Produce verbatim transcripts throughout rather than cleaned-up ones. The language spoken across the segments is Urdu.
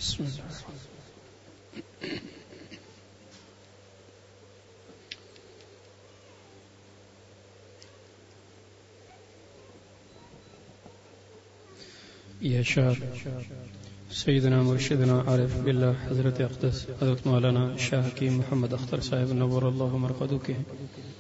بسم اللہ. یہ اشعار سیدنا مرشدنا عارف باللہ حضرت اقدس حضرت مولانا شاہ حکیم محمد اختر صاحب نور اللہ مرقدو کے ہیں.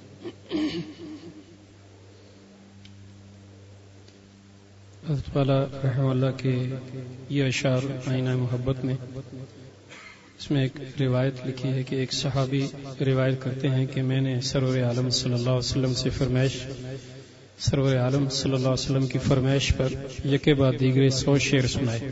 حضرت والا رحمہ اللہ کے یہ اشعار آئینہ محبت میں، اس میں ایک روایت لکھی ہے کہ ایک صحابی روایت کرتے ہیں کہ میں نے سرور عالم صلی اللہ علیہ وسلم سے فرمائش سرور عالم صلی اللہ علیہ وسلم کی فرمائش پر یکے بعد دیگرے سو شعر سنائے.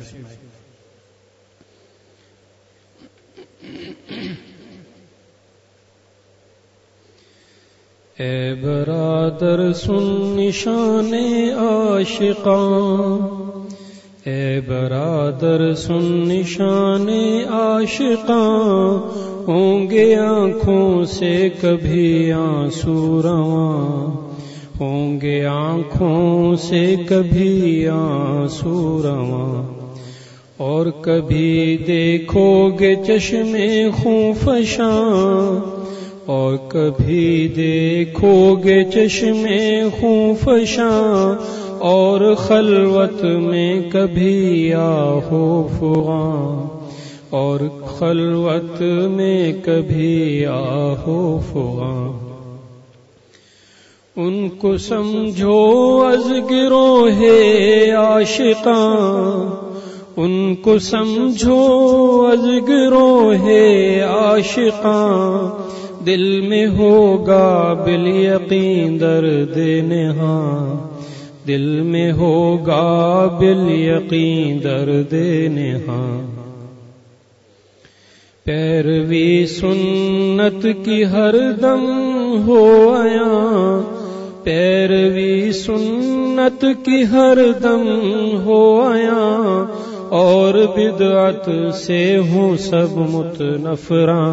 اے برادر سن نشان عاشقاں، اے برادر سن نشان عاشقاں، ہوں گے آنکھوں سے کبھی آنسو رواں، ہوں گے آنکھوں سے کبھی آنسو رواں، اور کبھی دیکھو گے چشمے خوں فشاں، اور کبھی دیکھو گے چشمے خوں فشاں، اور خلوت میں کبھی آہو فغاں، اور خلوت میں کبھی آہو فغاں. ان کو سمجھو از گروہ عاشقاں، ان کو سمجھو از گروہ عاشقاں، دل میں ہوگا بالیقین درد نہاں، دل میں ہوگا بالیقین درد نہاں. پیروی سنت کی ہر دم ہو آیا، پیروی سنت کی ہر دم ہو آیا، اور بدعت سے ہوں سب متنفراں،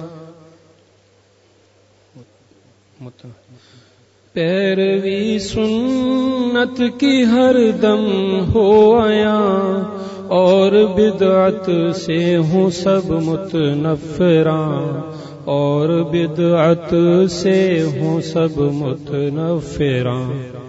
پیروی سنت کی ہر دم ہو آیا، اور بدعت سے ہوں سب متنفراں، اور بدعت سے ہوں سب متنفراں.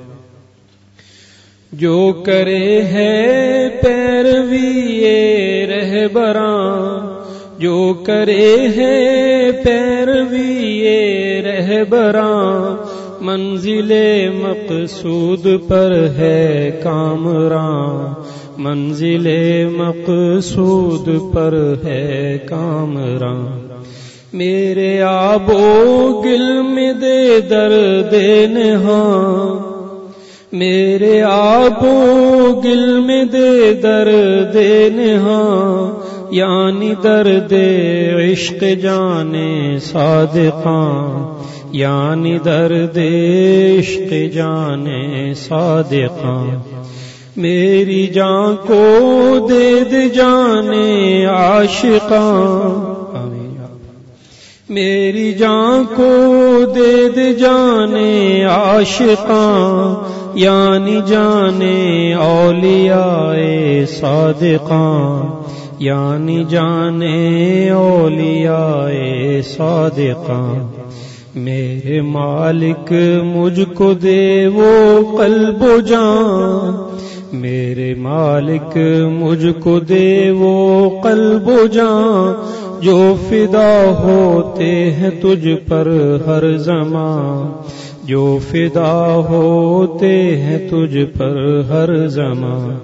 جو کرے ہے پیروی یہ رہبراں، جو کرے ہے پیروی یہ رہبراں، منزل مقصود پر ہے کامراں، منزل مقصود پر ہے کامراں. میرے آب و گل میں دے درد نہاں، میرے آب و گل میں دے درد نہاں، یعنی درد عشق جانے صادقاں، یعنی درد عشق جانے صادقاں. میری جان کو دے دے جانے عاشقاں، میری جان کو دے دے جانے عاشقاں، یعنی جانے اولیاء صادقاں، یعنی جانے اولیاء صادقاں. میرے مالک مجھ کو دے وہ قلب و جان، میرے مالک مجھ کو دے وہ قلب و جان، جو فدا ہوتے ہیں تجھ پر ہر زمان، جو فدا ہوتے ہیں تجھ پر ہر زمان.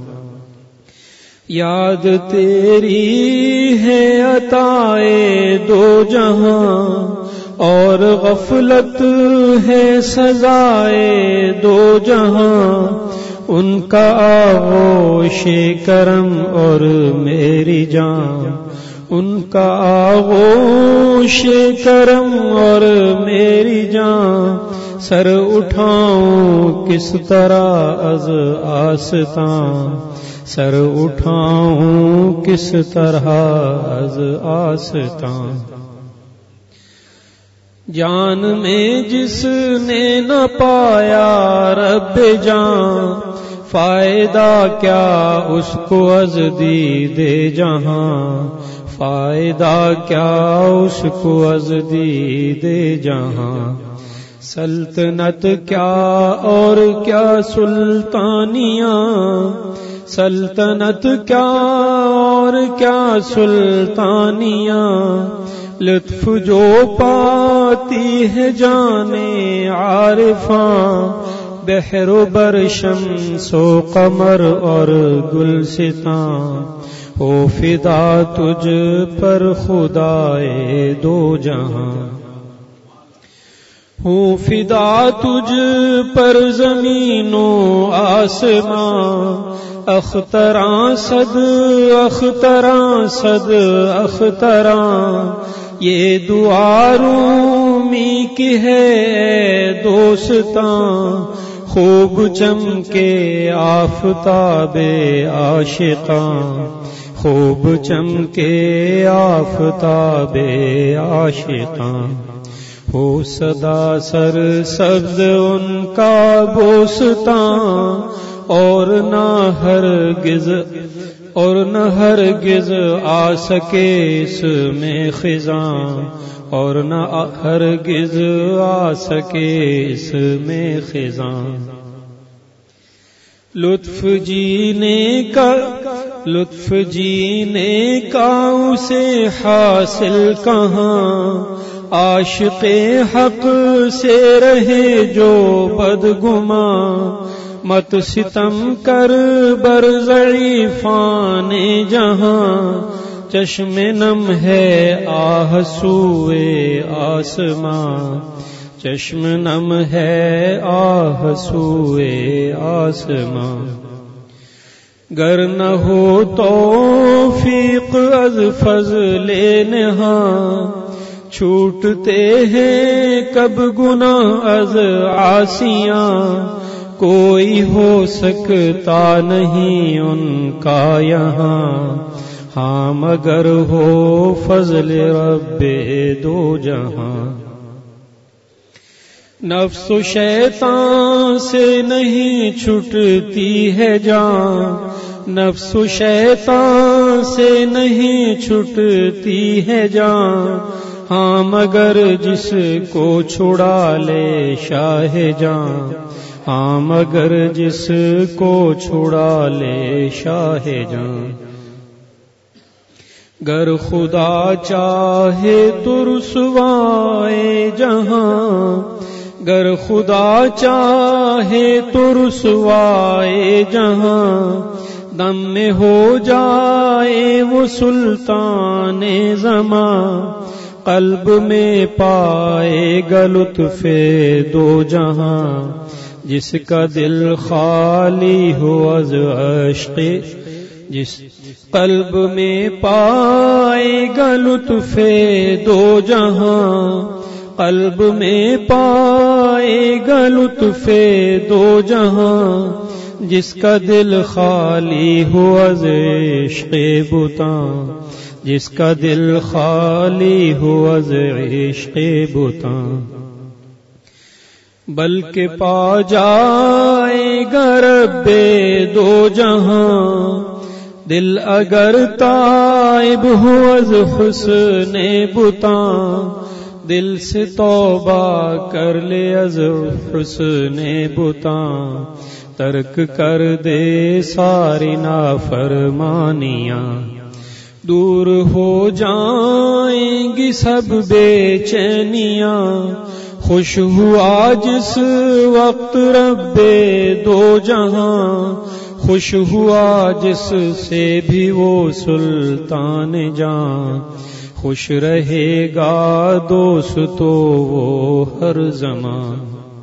یاد تیری ہے عطائے دو جہاں، اور غفلت ہے سزائے دو جہاں. ان کا آغوش کرم اور میری جان، ان کا آغوش کرم اور میری جان. سر اٹھاؤں کس طرح از آستاں، سر اٹھاؤں کس طرح از آستاں. جان میں جس نے نہ پایا رب جان، فائدہ کیا اس کو از دید جہاں، فائدہ کیا اس کو از دید جہاں، سلطنت کیا اور کیا سلطانیاں، سلطنت کیا اور کیا سلطانیاں، لطف جو پاتی ہے جانے عارفاں، بحر و بر شمس و قمر اور گلستاں، ہو فدا تجھ پر خدائے دو جہاں، ہوں فدا تجھ پر زمین و آسماں، اختراں صد اختراں صد اختراں، یہ دعا رومی کی ہے دوستاں، خوب چمکے آفتاب عاشقاں، خوب چمکے آفتاب عاشقاں، ہو صدا سر سبز ان کا بوستاں، اور نہ ہرگز اور نہ ہرگز آ سکے اس میں خزاں، اور نہ ہرگز آ سکے اس میں خزاں، لطف جینے کا لطف جینے کا اسے حاصل کہاں، عاشق حق سے رہے جو بدگماں، مت ستم کر بر ضعیفان جہاں، چشم نم ہے آہ سوئے آسماں، چشم نم ہے آہ سوئے آسماں، گر نہ ہو توفیق از فضل نہاں، چھوٹتے ہیں کب گناہ از عاصیاں، کوئی ہو سکتا نہیں ان کا یہاں، ہاں مگر ہو فضل رب دو جہاں، نفس و شیطان سے نہیں چھٹتی ہے جان، نفس و شیطان سے نہیں چھٹتی ہے جان، ہاں مگر جس کو چھڑا لے شاہ جان، ہاں مگر جس کو چھڑا لے شاہ جان، گر خدا چاہے تو رسوائے جہاں، گر خدا چاہے تو رسوائے جہاں، دم میں ہو جائے وہ سلطان زمان، قلب میں پائے گا لطف دو جہاں، جس کا دل خالی ہو از عشق، جس قلب میں پائے گا لطف دو جہاں، قلب میں پائے گا لطف دو جہاں، جس کا دل خالی ہو از عشق بتاں، جس کا دل خالی ہو از عشق بتاں، بلکہ پا جائے گا رب دو جہاں، دل اگر تائب ہو از حسن بتاں، دل سے توبہ کر لے از حسن بتاں، ترک کر دے ساری نافرمانیاں، دور ہو جائیں گی سب بے چینیاں، خوش ہوا جس وقت رب دو جہاں، خوش ہوا جس سے بھی وہ سلطان جان، خوش رہے گا دوست تو وہ ہر زمان،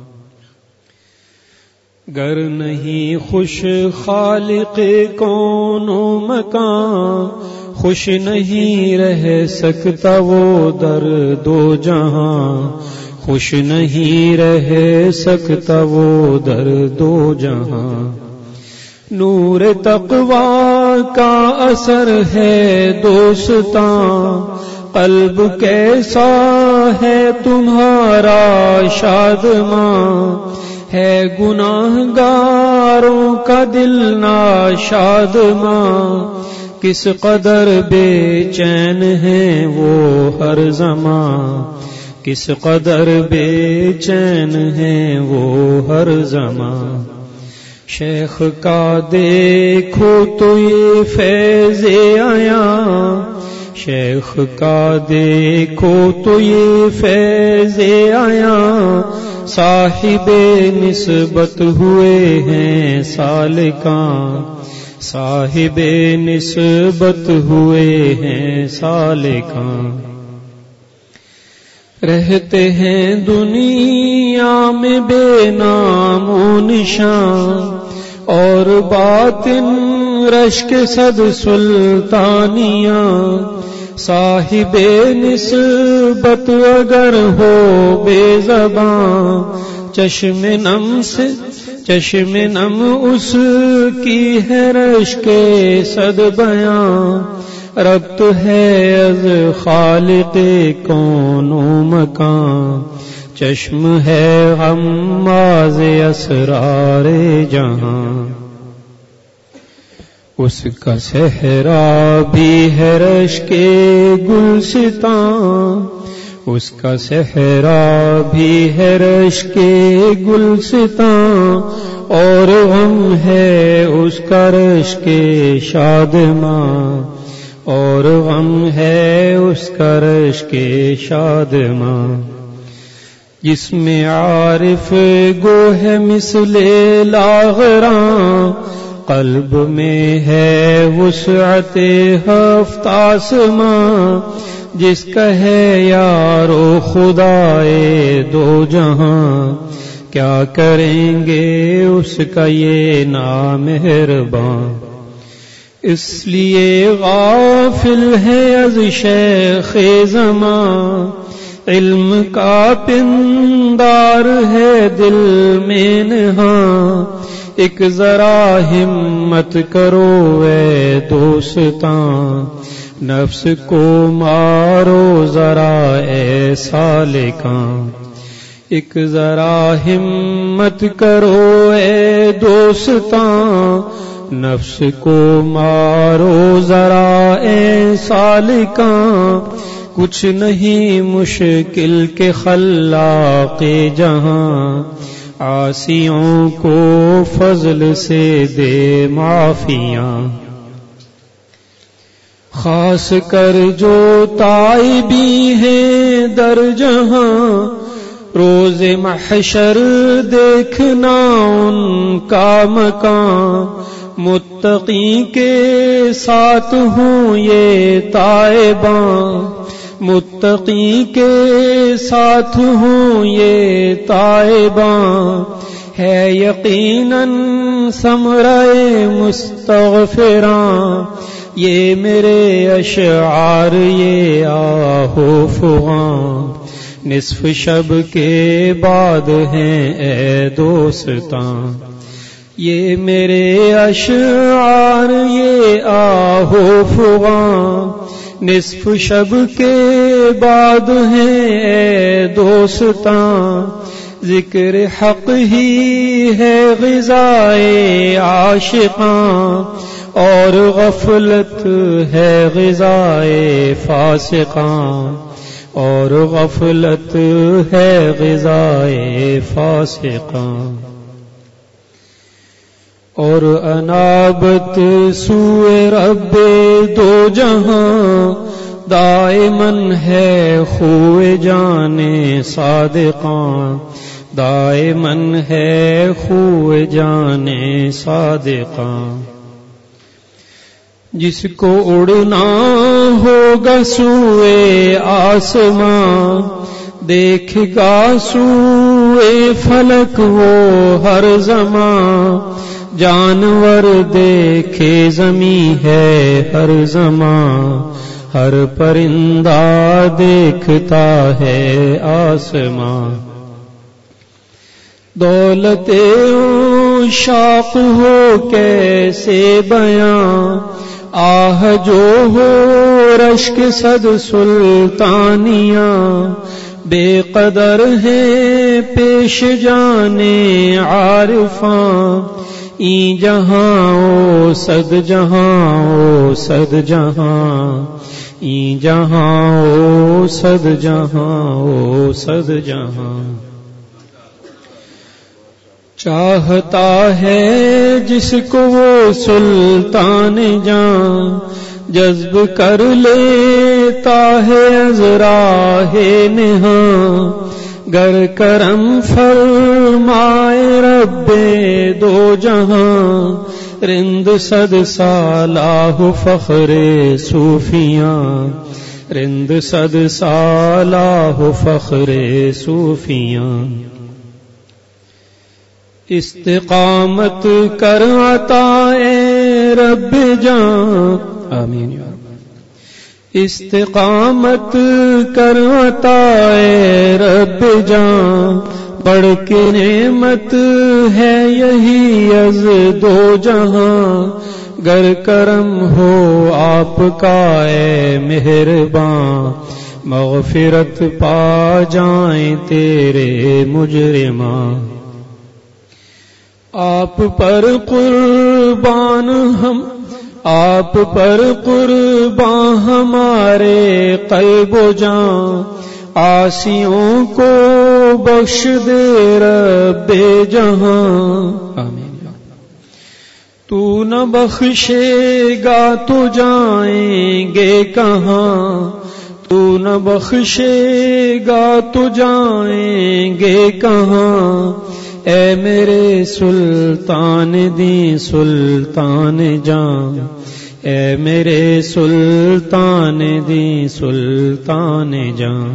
گر نہیں خوش خالق کون و مکان، خوش نہیں رہ سکتا وہ در دو جہاں، خوش نہیں رہ سکتا وہ در دو جہاں، نور تقوی کا اثر ہے دوستاں، قلب کیسا ہے تمہارا شادماں، ہے گناہگاروں کا دل ناشاد ماں، کس قدر بے چین ہیں وہ ہر زمان، کس قدر بے چین ہیں وہ ہر زمان۔ شیخ کا دیکھو تو یہ فیض آیا، شیخ کا دیکھو تو یہ فیض آیا، صاحب نسبت ہوئے ہیں سالکاں، صاحب نسبت ہوئے ہیں سالکاں۔ رہتے ہیں دنیا میں بے نام و نشان، اور باطن رشک صد سلطانیاں، صاحب نسبت اگر ہو بے زباں، چشم نم سے چشم نم اس کی ہے رشک صد بیاں، ربط ہے از خالق کون و مکان، چشم ہے غماز اسرار جہاں۔ اس کا صحرا بھی ہے رشک گلستان، اس کا صحرا بھی ہے رشک گلستان، اور غم ہے اس کا رشک شادماں، اور غم ہے اس کا رشک شادماں۔ جس میں عارف گو ہے مثل لاغراں، قلب میں ہے وسعت ہفت آسماں، جس کا ہے یارو خدائے دو جہاں، کیا کریں گے اس کا یہ نامہرباں۔ اس لیے غافل ہے از شیخ زمان، علم کا پندار ہے دل میں نہاں، ایک ذرا ہمت کرو اے دوستاں، نفس کو مارو ذرا اے سالکاں، ایک ذرا ہمت کرو اے دوستاں، نفس کو مارو ذرا اے سالکاں، کچھ نہیں مشکل کے خلاق جہاں، عاصیوں کو فضل سے دے معافیاں۔ خاص کر جو تائبی ہیں در جہاں، روز محشر دیکھنا ان کا مکان، متقی کے ساتھ ہوں یہ تائباں، متقی کے ساتھ ہوں یہ تائباں، ہے یقیناً ثمرہ مستغفراں، یہ میرے اشعار یہ آہو فغاں، نصف شب کے بعد ہیں اے دوستاں، یہ میرے اشعار یہ آہو فغاں، نصف شب کے بعد ہیں اے دوستاں، ذکر حق ہی ہے غذائے عاشقاں، اور غفلت ہے غذائے فاسقاں، اور غفلت ہے غذائے فاسقاں، اور انابت سوئے رب دو جہاں، دائمن ہے خوئے جانے صادقاں، دائمن ہے خوئے جانے صادقاں۔ جس کو اڑنا ہوگا سوئے آسمان، دیکھ گا سوئے فلک وہ ہر زمان، جانور دیکھے زمیں ہے ہر زمان، ہر پرندہ دیکھتا ہے آسمان۔ دولت عشاق ہو کیسے بیاں، آہ جو ہو رشک صد سلطانیاں، بے قدر ہیں پیش جانے عارفاں ای جہاں او صد جہاں او صد جہاں ای جہاں او صد جہاں او صد جہاں چاہتا ہے جس کو وہ سلطان جاں جذب کر لیتا ہے از راہ نہاں گر کرم فرمائے رب دو جہاں رند صد سالہ فخر صوفیاں رند صد سالہ فخر صوفیاں استقامت کر عطا اے رب جاں آمین یا رب استقامت کر عطا اے رب جاں بڑھ کے نعمت ہے یہی از دو جہاں گر کرم ہو آپ کا اے مہرباں مغفرت پا جائیں تیرے مجرماں آپ پر قربان ہم آپ پر قربان ہمارے قلب و جاں عاصیوں کو بخش دے رب جہاں آمین تو نہ بخشے گا تو جائیں گے کہاں تو نہ بخشے گا تو جائیں گے کہاں اے میرے سلطان دی سلطان جاں اے میرے سلطان دی سلطان جاں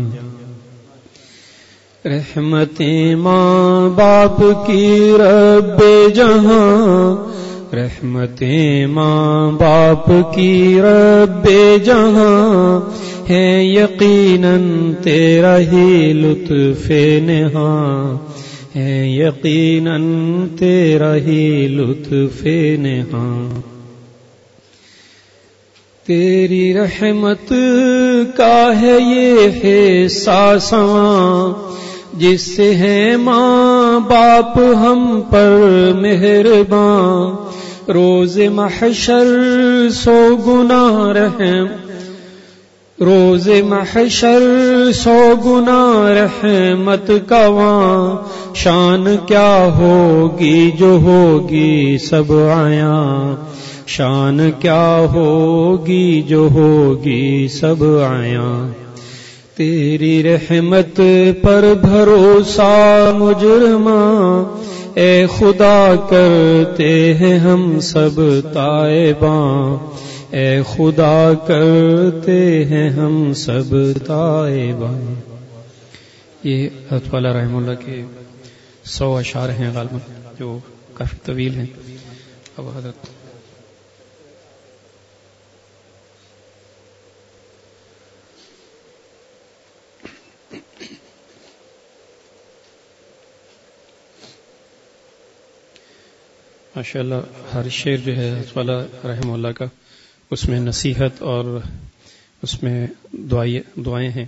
رحمتیں ماں باپ کی رب جہاں رحمتیں ماں باپ کی رب جہاں ہے یقیناً تیرا ہی لطف نہاں ہے یقیناً تیرا ہی لطف نہاں تیری رحمت کا ہے یہ حصہ سواں جس سے ہے ماں باپ ہم پر مہرباں روز محشر سو گنا رحم روز محشر سو گنا رحمت کا وہاں شان کیا ہوگی جو ہوگی سب آیاں شان کیا ہوگی جو ہوگی سب آیاں تیری رحمت پر بھروسہ مجرماں اے خدا کرتے ہیں ہم سب تائباں اے خدا کرتے ہیں ہم سب تائباں یہ حضرت والا رحمہ اللہ کے سو اشعار ہیں غالباً جو کافی طویل ہیں اب حضرت ماشاء اللہ ہر شعر جو ہے حضرت والا رحمہ اللہ کا اس میں نصیحت اور اس میں دعائیں ہیں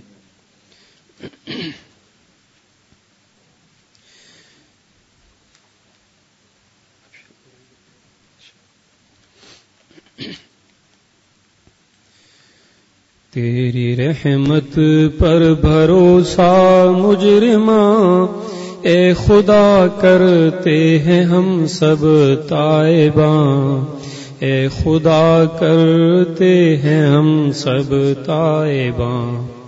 تیری رحمت پر بھروسہ مجرماں اے خدا کرتے ہیں ہم سب تائباں اے خدا کرتے ہیں ہم سب تائباں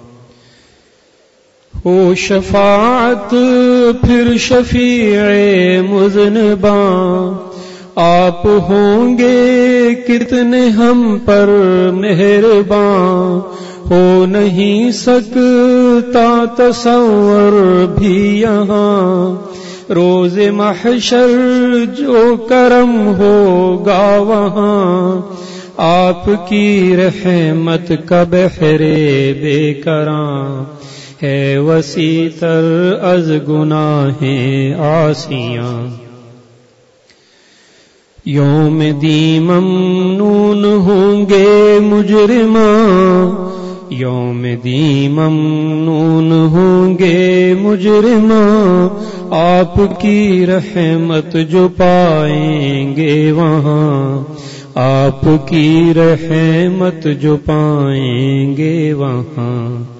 ہو شفاعت پھر شفیع مذنباں آپ ہوں گے کتنے ہم پر مہرباں ہو نہیں سکتا تصور بھی یہاں روز محشر جو کرم ہوگا وہاں آپ کی رحمت کا بحر بے کراں ہے وسیع تر از گناہیں عاصیاں یوم دی ممنون ہوں گے مجرماں یوم دین ممنون ہوں گے مجرماں، آپ کی رحمت جو پائیں گے وہاں، آپ کی رحمت جو پائیں گے وہاں۔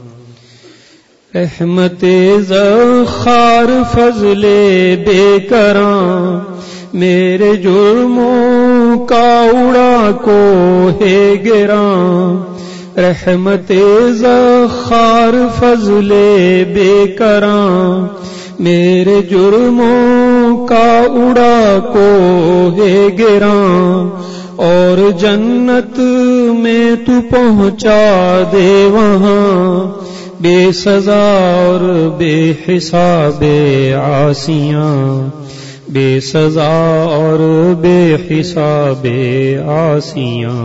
رحمت زخار فضل بے کراں، میرے جرموں کا اڑا کو ہے گراں۔ رحمت زخار فضل بے کراں، میرے جرموں کا اڑا کو ہے گراں۔ اور جنت میں تو پہنچا دے وہاں، بے سزا اور بے حساب عاصیاں، بے سزا اور بے حساب عاصیاں۔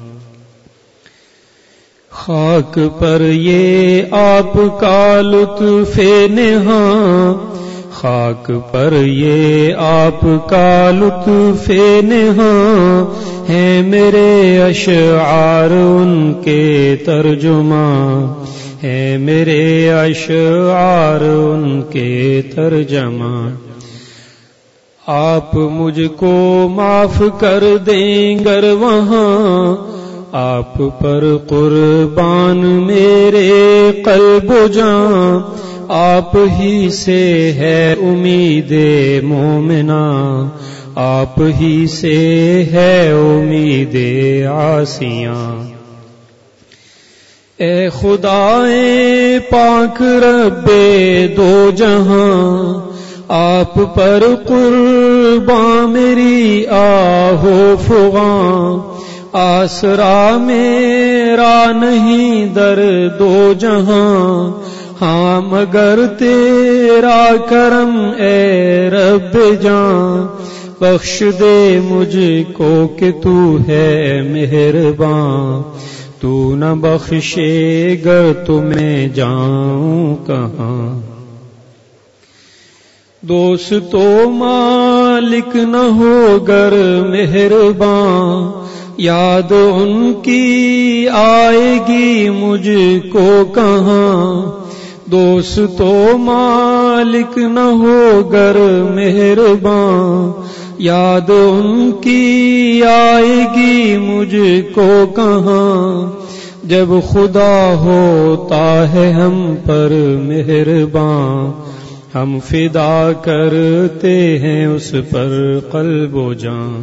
خاک پر یہ آپ کا لطف نہاں، خاک پر یہ آپ کا لطف نہاں، ہیں میرے اشعار ان کے ترجمہ، ہے میرے اشعار ان کے ترجمہ۔ آپ مجھ کو معاف کر دیں گر وہاں، آپ پر قربان میرے قلب و جاں، آپ ہی سے ہے امید مومنہ، آپ ہی سے ہے امید عاصیاں۔ اے خدائے پاک رب دو جہاں، آپ پر قربان میری آہو فغاں، آسرا میرا نہیں در دو جہاں، ہاں مگر تیرا کرم اے رب جاں، بخش دے مجھ کو کہ تو ہے مہرباں، تو نہ بخشے گر تو میں جاؤں کہاں۔ دوست و مالک نہ ہو گر مہرباں، یاد ان کی آئے گی مجھ کو کہاں۔ دوست و مالک نہ ہو گر مہرباں، یاد ان کی آئے گی مجھ کو کہاں۔ جب خدا ہوتا ہے ہم پر مہرباں، ہم فدا کرتے ہیں اس پر قلب و جاں۔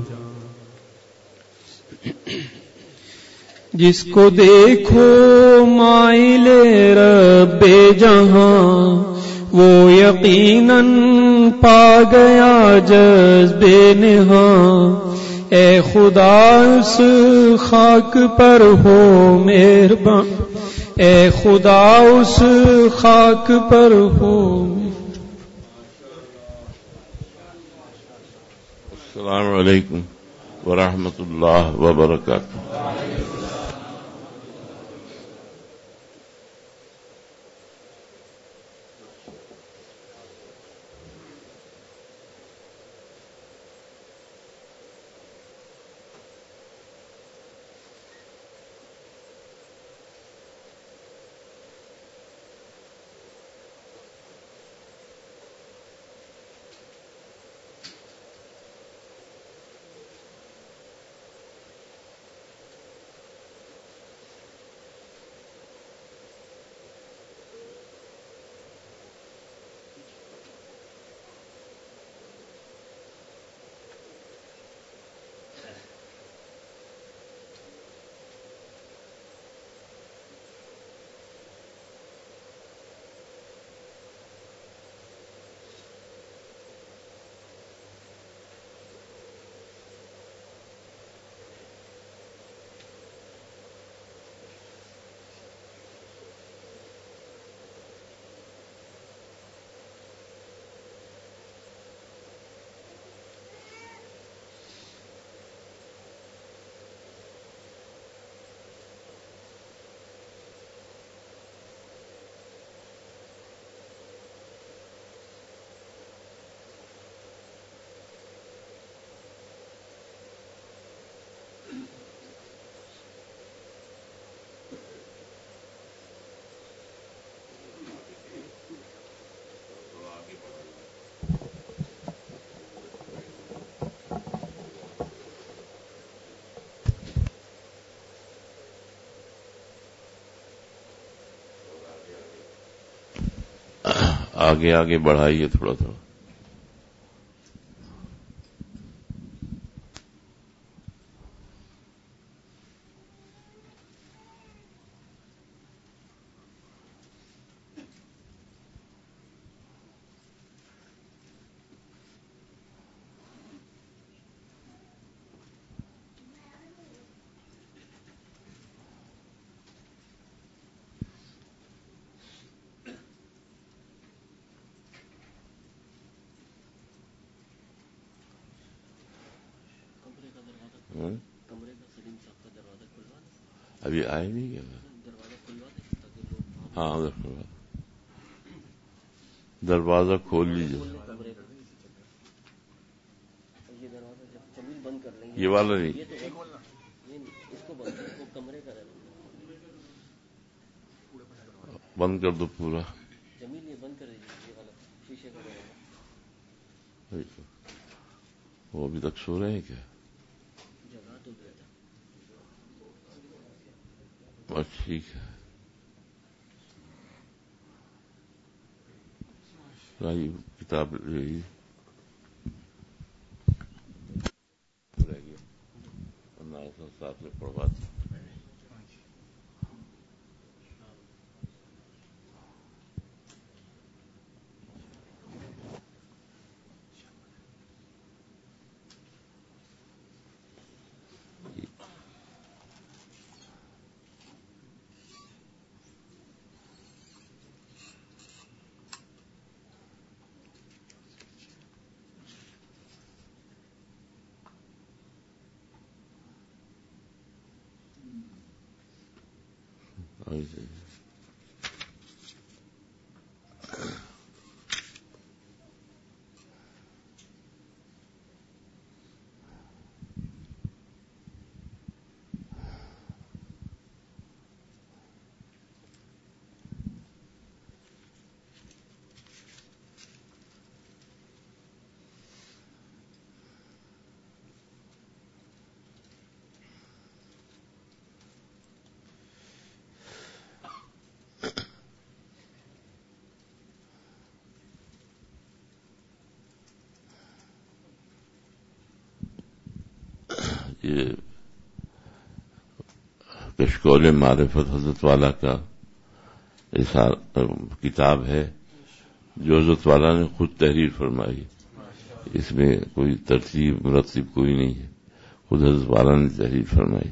جس کو دیکھو مائل رب جہاں، وہ یقیناً پا گیا جذب نہاں۔ اے خدا اس خاک پر ہو مہربان، اے خدا اس خاک پر ہو۔ السلام علیکم ورحمۃ اللہ وبرکاتہ۔ آگے آگے بڑھائیے تھوڑا تھوڑا. ابھی آئے نہیں کیا؟ ہاں دروازہ کھول لیجیے. یہ والا نہیں، بند کر دو پورا. وہ ابھی تک سو رہے ہیں کیا؟ بس ٹھیک ہے. کتاب رہ گیا ساتھ میں پڑھواتے. یہ کشکول معرفت حضرت والا کا کتاب ہے جو حضرت والا نے خود تحریر فرمائی. اس میں کوئی ترتیب مرتب کوئی نہیں ہے، خود حضرت والا نے تحریر فرمائی.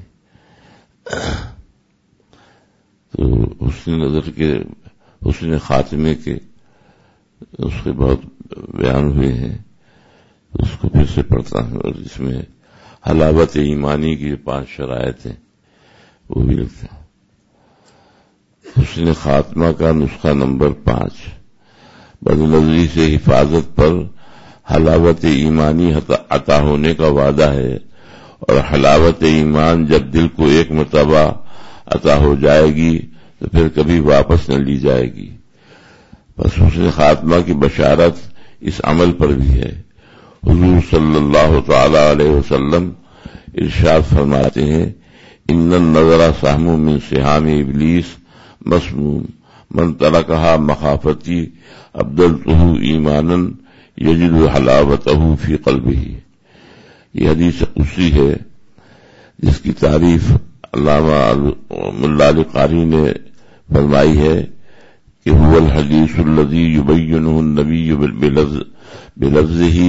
تو حسن نظر کے حسن خاتمے کے اس کے بہت بیان ہوئے ہیں، اس کو پھر سے پڑھتا ہوں. اور اس میں حلاوت ایمانی کی جو پانچ شرائط ہیں وہ بھی لکھتا ہوں. حسن خاتمہ کا نسخہ نمبر پانچ. بدنظری سے حفاظت پر حلاوت ایمانی عطا ہونے کا وعدہ ہے، اور حلاوت ایمان جب دل کو ایک مرتبہ عطا ہو جائے گی تو پھر کبھی واپس نہ لی جائے گی. بس حسن خاتمہ کی بشارت اس عمل پر بھی ہے. حضور صلی اللہ تعالی علیہ وسلم ارشاد فرماتے ہیں، ان النظر سہم من سہام ابلیس مسموم من ترکہا مخافتی ابدلتہ ایمانا یجد حلاوتہ فی قلبہ. یہ حدیث قدسی ہے جس کی تعریف علامہ ملا علی قاری نے فرمائی ہے کہ هو الحدیث الذی یبینہ النبی بلفظہ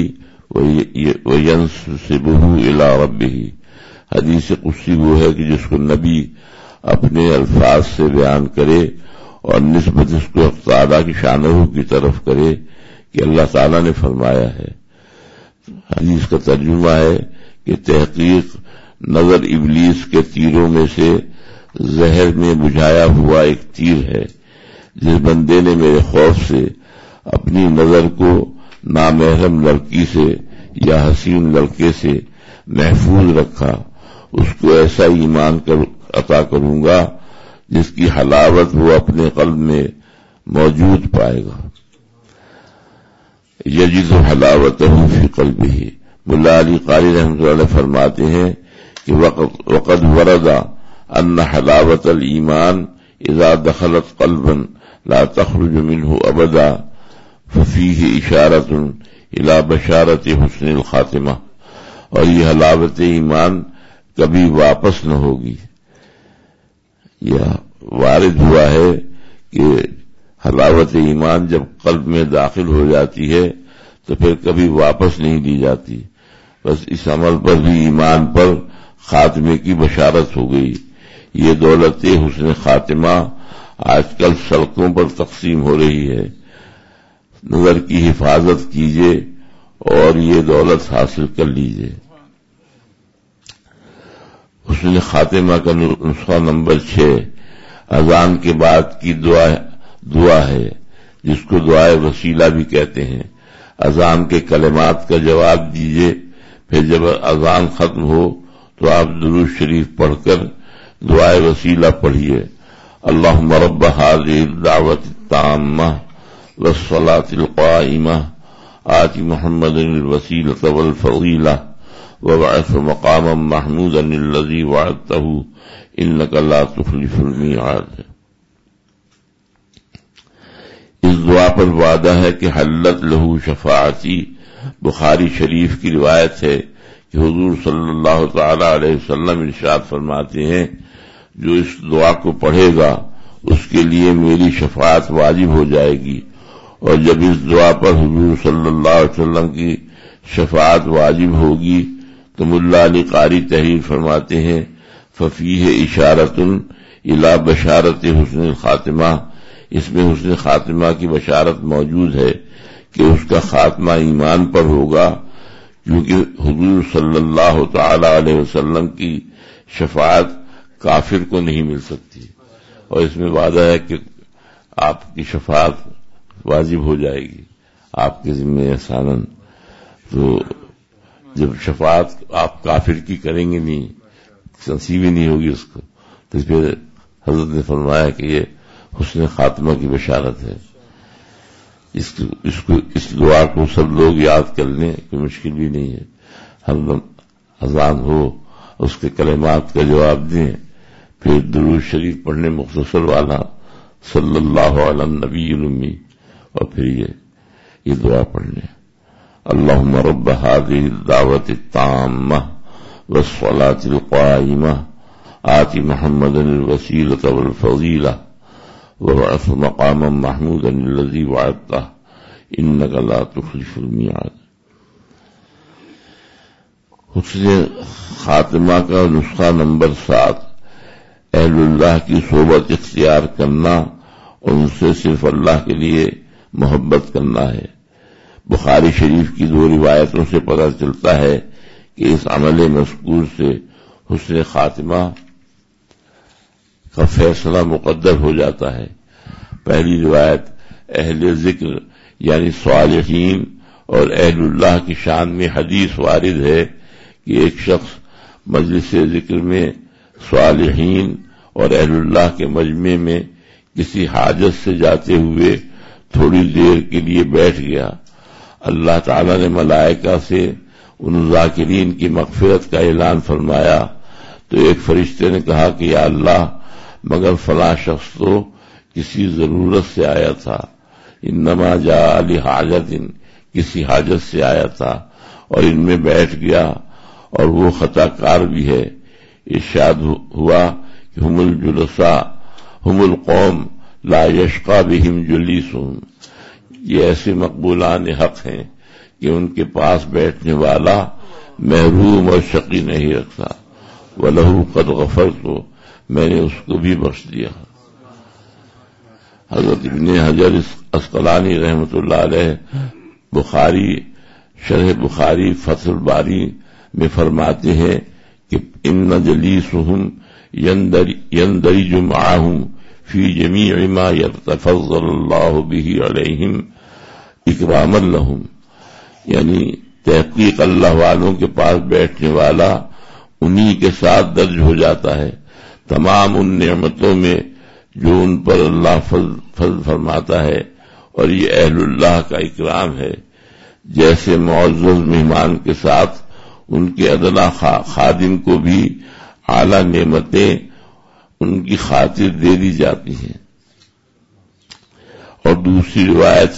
وینسبہ الی ربہ. حدیث قدسی وہ ہے کہ جس کو نبی اپنے الفاظ سے بیان کرے اور نسبت اس کو تعالیٰ کی شانہ کی طرف کرے کہ اللہ تعالیٰ نے فرمایا ہے. حدیث کا ترجمہ ہے کہ تحقیق نظر ابلیس کے تیروں میں سے زہر میں بجھایا ہوا ایک تیر ہے. جس بندے نے میرے خوف سے اپنی نظر کو نامحرم لڑکی سے یا حسین لڑکے سے محفوظ رکھا، اس کو ایسا ایمان عطا کروں گا جس کی حلاوت وہ اپنے قلب میں موجود پائے گا. یجد حلاوتہ فی قلبہ. ملا علی قاری رحمۃ اللہ علیہ فرماتے ہیں کہ وقد ورد ان حلاوت الایمان اذا دخلت قلبا لا تخرج منه ابدا ففیہ اشارۃ الی بشارت حسن الخاتمہ، اور یہ حلاوت ایمان کبھی واپس نہ ہوگی۔ یہ وارد ہوا ہے کہ حلاوت ایمان جب قلب میں داخل ہو جاتی ہے تو پھر کبھی واپس نہیں دی جاتی، بس اس عمل پر بھی ایمان پر خاتمے کی بشارت ہو گئی۔ یہ دولت حسن خاتمہ آج کل سڑکوں پر تقسیم ہو رہی ہے۔ نظر کی حفاظت کیجیے اور یہ دولت حاصل کر لیجیے۔ حسن خاتمہ کا نسخہ نمبر چھ اذان کے بعد کی دعا دعا ہے، جس کو دعائے وسیلہ بھی کہتے ہیں۔ اذان کے کلمات کا جواب دیجیے، پھر جب اذان ختم ہو تو آپ درود شریف پڑھ کر دعائے وسیلہ پڑھیے۔ اللہم رب هذه الدعوة التامة والصلاة القائمة آت محمد الوسیلة والفضیلہ وابعث مقاما محمودا الذی وعدته انک لا تخلف المیعاد۔ اس دعا پر وعدہ ہے کہ حلت لہو شفاعتی۔ بخاری شریف کی روایت ہے کہ حضور صلی اللہ تعالی علیہ وسلم ارشاد فرماتے ہیں، جو اس دعا کو پڑھے گا اس کے لیے میری شفاعت واجب ہو جائے گی، اور جب اس دعا پر حضور صلی اللہ علیہ وسلم کی شفاعت واجب ہوگی تو ملا علی قاری تحریر فرماتے ہیں، ففیہ اشارۃ الی بشارت حسن الخاتمہ، اس میں حسن خاتمہ کی بشارت موجود ہے کہ اس کا خاتمہ ایمان پر ہوگا، کیونکہ حضور صلی اللہ تعالی علیہ وسلم کی شفاعت کافر کو نہیں مل سکتی، اور اس میں وعدہ ہے کہ آپ کی شفاعت واجب ہو جائے گی آپ کے ذمہ احساناً۔ تو جب شفاعت آپ کافر کی کریں گے نہیں، نصیب ہی نہیں ہوگی اس کو، تو پھر حضرت نے فرمایا کہ یہ حسن خاتمہ کی بشارت ہے۔ اس کو اس کو اس دعا کو سب لوگ یاد کر لیں، کوئی مشکل بھی نہیں ہے۔ ہر دم اذان ہو اس کے کلمات کا جواب دیں، پھر درود شریف پڑھنے مختصر والا صلی اللہ علی النبی الامی، اور پھر یہ یہ دعا پڑھنے، اللہم رب هذه الدعوة التامة والصلاة القائمة آت محمد الوسیلة والفضیلہ وابعث مقاما محمودا الذی وعدته انک لا تخلف المیعاد۔ حسن خاتمہ کا نسخہ نمبر سات اہل اللہ کی صحبت اختیار کرنا، ان سے صرف اللہ کے لیے محبت کرنا ہے۔ بخاری شریف کی دو روایتوں سے پتہ چلتا ہے کہ اس عمل مذکور سے حسن خاتمہ کا فیصلہ مقدر ہو جاتا ہے۔ پہلی روایت اہل ذکر یعنی صالحین اور اہل اللہ کی شان میں حدیث وارد ہے کہ ایک شخص مجلس ذکر میں صالحین اور اہل اللہ کے مجمع میں کسی حاجت سے جاتے ہوئے تھوڑی دیر کے لیے بیٹھ گیا۔ اللہ تعالی نے ملائکہ سے ان ذاکرین کی مغفرت کا اعلان فرمایا تو ایک فرشتے نے کہا کہ یا اللہ، مگر فلاں شخص تو کسی ضرورت سے آیا تھا، انما جاء لحاجت، کسی حاجت سے آیا تھا اور ان میں بیٹھ گیا، اور وہ خطا کار بھی ہے۔ ارشاد ہوا کہ ہم الجلساء ہم القوم لا یشقى بهم جلیسهم، یہ ایسے مقبولان حق ہیں کہ ان کے پاس بیٹھنے والا محروم اور شقی نہیں رکھتا۔ وَلَهُ قَدْ غَفَرْتُ، میں نے اس کو بھی بخش دیا۔ حضرت ابن حجر عسقلانی رحمۃ اللہ علیہ بخاری شرح بخاری فتح الباری میں فرماتے ہیں کہ ان جلیسہم یندرج معہم فی جمیع ما یتفضل اللہ بہ علیہم اکراما لہم، یعنی تحقیق اللہ والوں کے پاس بیٹھنے والا انہی کے ساتھ درج ہو جاتا ہے تمام ان نعمتوں میں جو ان پر اللہ فضل فرماتا ہے، اور یہ اہل اللہ کا اکرام ہے۔ جیسے معزز مہمان کے ساتھ ان کے ادنا خادم کو بھی اعلی نعمتیں ان کی خاطر دے دی جاتی ہیں۔ اور دوسری روایت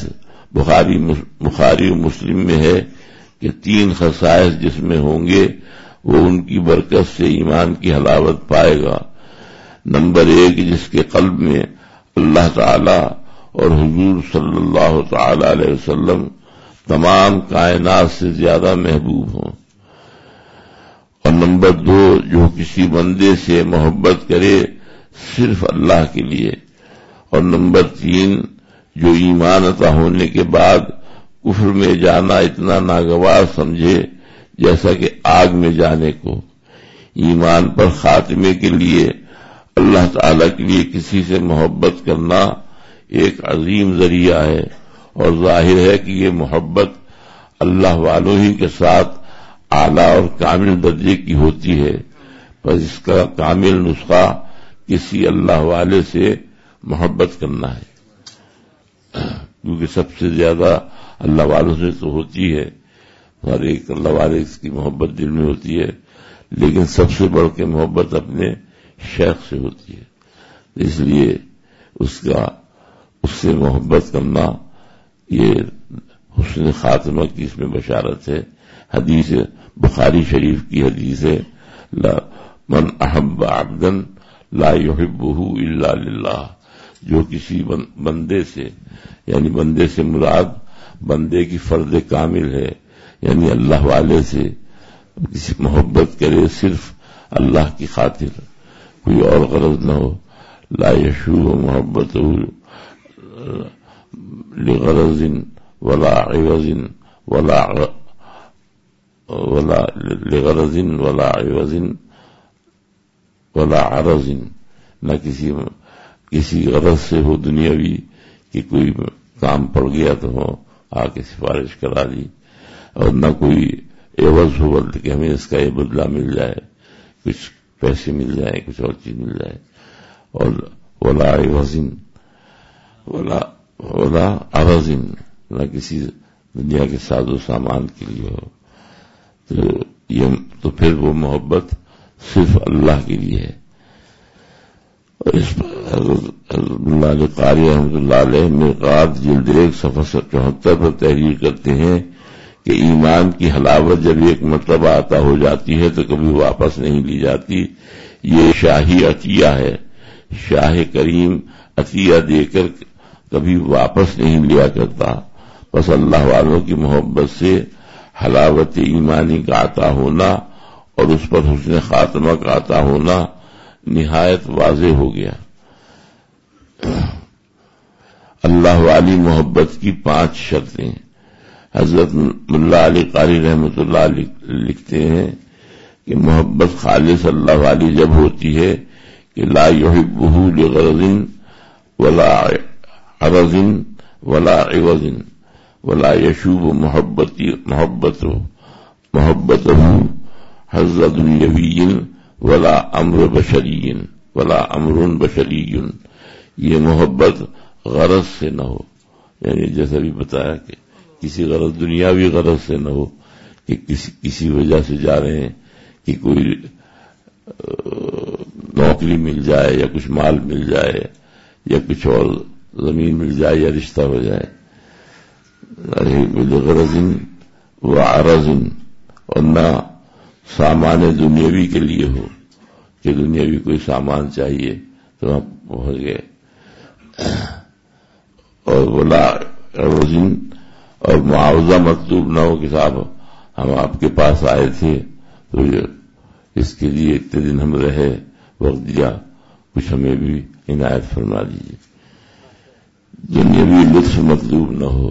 بخاری بخاری مسلم میں ہے کہ تین خصائص جس میں ہوں گے وہ ان کی برکت سے ایمان کی حلاوت پائے گا۔ نمبر ایک، جس کے قلب میں اللہ تعالی اور حضور صلی اللہ تعالی علیہ وسلم تمام کائنات سے زیادہ محبوب ہوں۔ اور نمبر دو، جو کسی بندے سے محبت کرے صرف اللہ کے لیے۔ اور نمبر تین، جو ایمان عطا ہونے کے بعد کفر میں جانا اتنا ناگوار سمجھے جیسا کہ آگ میں جانے کو۔ ایمان پر خاتمے کے لیے اللہ تعالی کے لیے کسی سے محبت کرنا ایک عظیم ذریعہ ہے، اور ظاہر ہے کہ یہ محبت اللہ والوں ہی کے ساتھ اعلیٰ اور کامل درجے کی ہوتی ہے، پر اس کا کامل نسخہ کسی اللہ والے سے محبت کرنا ہے، کیونکہ سب سے زیادہ اللہ والوں سے تو ہوتی ہے، ہر ایک اللہ والے اس کی محبت دل میں ہوتی ہے، لیکن سب سے بڑھ کے محبت اپنے شیخ سے ہوتی ہے، اس لیے اس کا اس سے محبت کرنا یہ حسن خاتمہ کی اس میں بشارت ہے۔ حدیث بخاری شریف کی حدیث ہے، لا من احب عبدا لا يحبه الا للہ، جو کسی بندے سے، یعنی بندے سے مراد بندے کی فرد کامل ہے، یعنی اللہ والے سے کسی محبت کرے صرف اللہ کی خاطر، کوئی اور غرض نہ ہو، لا یشوب محبت لغرض ولا عوض ولا ولا لغرض ولا عوض ولا عرض، نہ کسی کسی غرض سے ہو دنیاوی کہ کوئی کام پڑ گیا تو ہو آ کے سفارش کرا دی، اور نہ کوئی عوض ہو کہ ہمیں اس کا یہ بدلہ مل جائے، کچھ پیسے مل جائیں، کچھ اور چیز مل جائے، اور ولا عوض ولا ولا عرض، نہ کسی دنیا کے ساز و سامان کے لیے ہو، تو یہ تو پھر وہ محبت صرف اللہ کے لیے ہے۔ اور اس پر حضرت اللہ علیہ قاری رحمۃ اللہ علیہ مرقات جلد ایک صفحہ چوہتر پر تحریر کرتے ہیں کہ ایمان کی حلاوت جب ایک مرتبہ عطا ہو جاتی ہے تو کبھی واپس نہیں لی جاتی، یہ شاہی عطیہ ہے، شاہ کریم عطیہ دے کر کبھی واپس نہیں لیا کرتا، بس اللہ والوں کی محبت سے حلاوت ایمانی کا عطا ہونا اور اس پر حسن خاتمہ کا عطا ہونا نہایت واضح ہو گیا۔ اللہ والی محبت کی پانچ شرطیں حضرت ملا علی قاری رحمۃ اللہ لکھتے ہیں کہ محبت خالص اللہ والی جب ہوتی ہے کہ لا یحبہ لغرض ولا عرض ولا عوض ولا یشوب محبتی محبت محبتہ حظ دنیوی ولا امر بشری ولا امر بشری، یہ محبت غرض سے نہ ہو، یعنی جیسا بھی بتایا کہ کسی غرض دنیاوی غرض سے نہ ہو کہ کسی کسی وجہ سے جا رہے ہیں کہ کوئی نوکری مل جائے یا کچھ مال مل جائے یا کچھ اور زمین مل جائے یا رشتہ ہو جائے، غرض و عرض، اور نہ سامان دنیاوی کے لیے ہو کہ دنیاوی کوئی سامان چاہیے تو ہم پہنچ گئے، اور ولا عرض، اور معاوضہ مطلوب نہ ہو کہ صاحب ہم آپ کے پاس آئے تھے تو اس کے لیے اتنے دن ہم رہے، وقت دیا، کچھ ہمیں بھی عنایت فرما دیجیے۔ دنیاوی لطف مطلوب نہ ہو،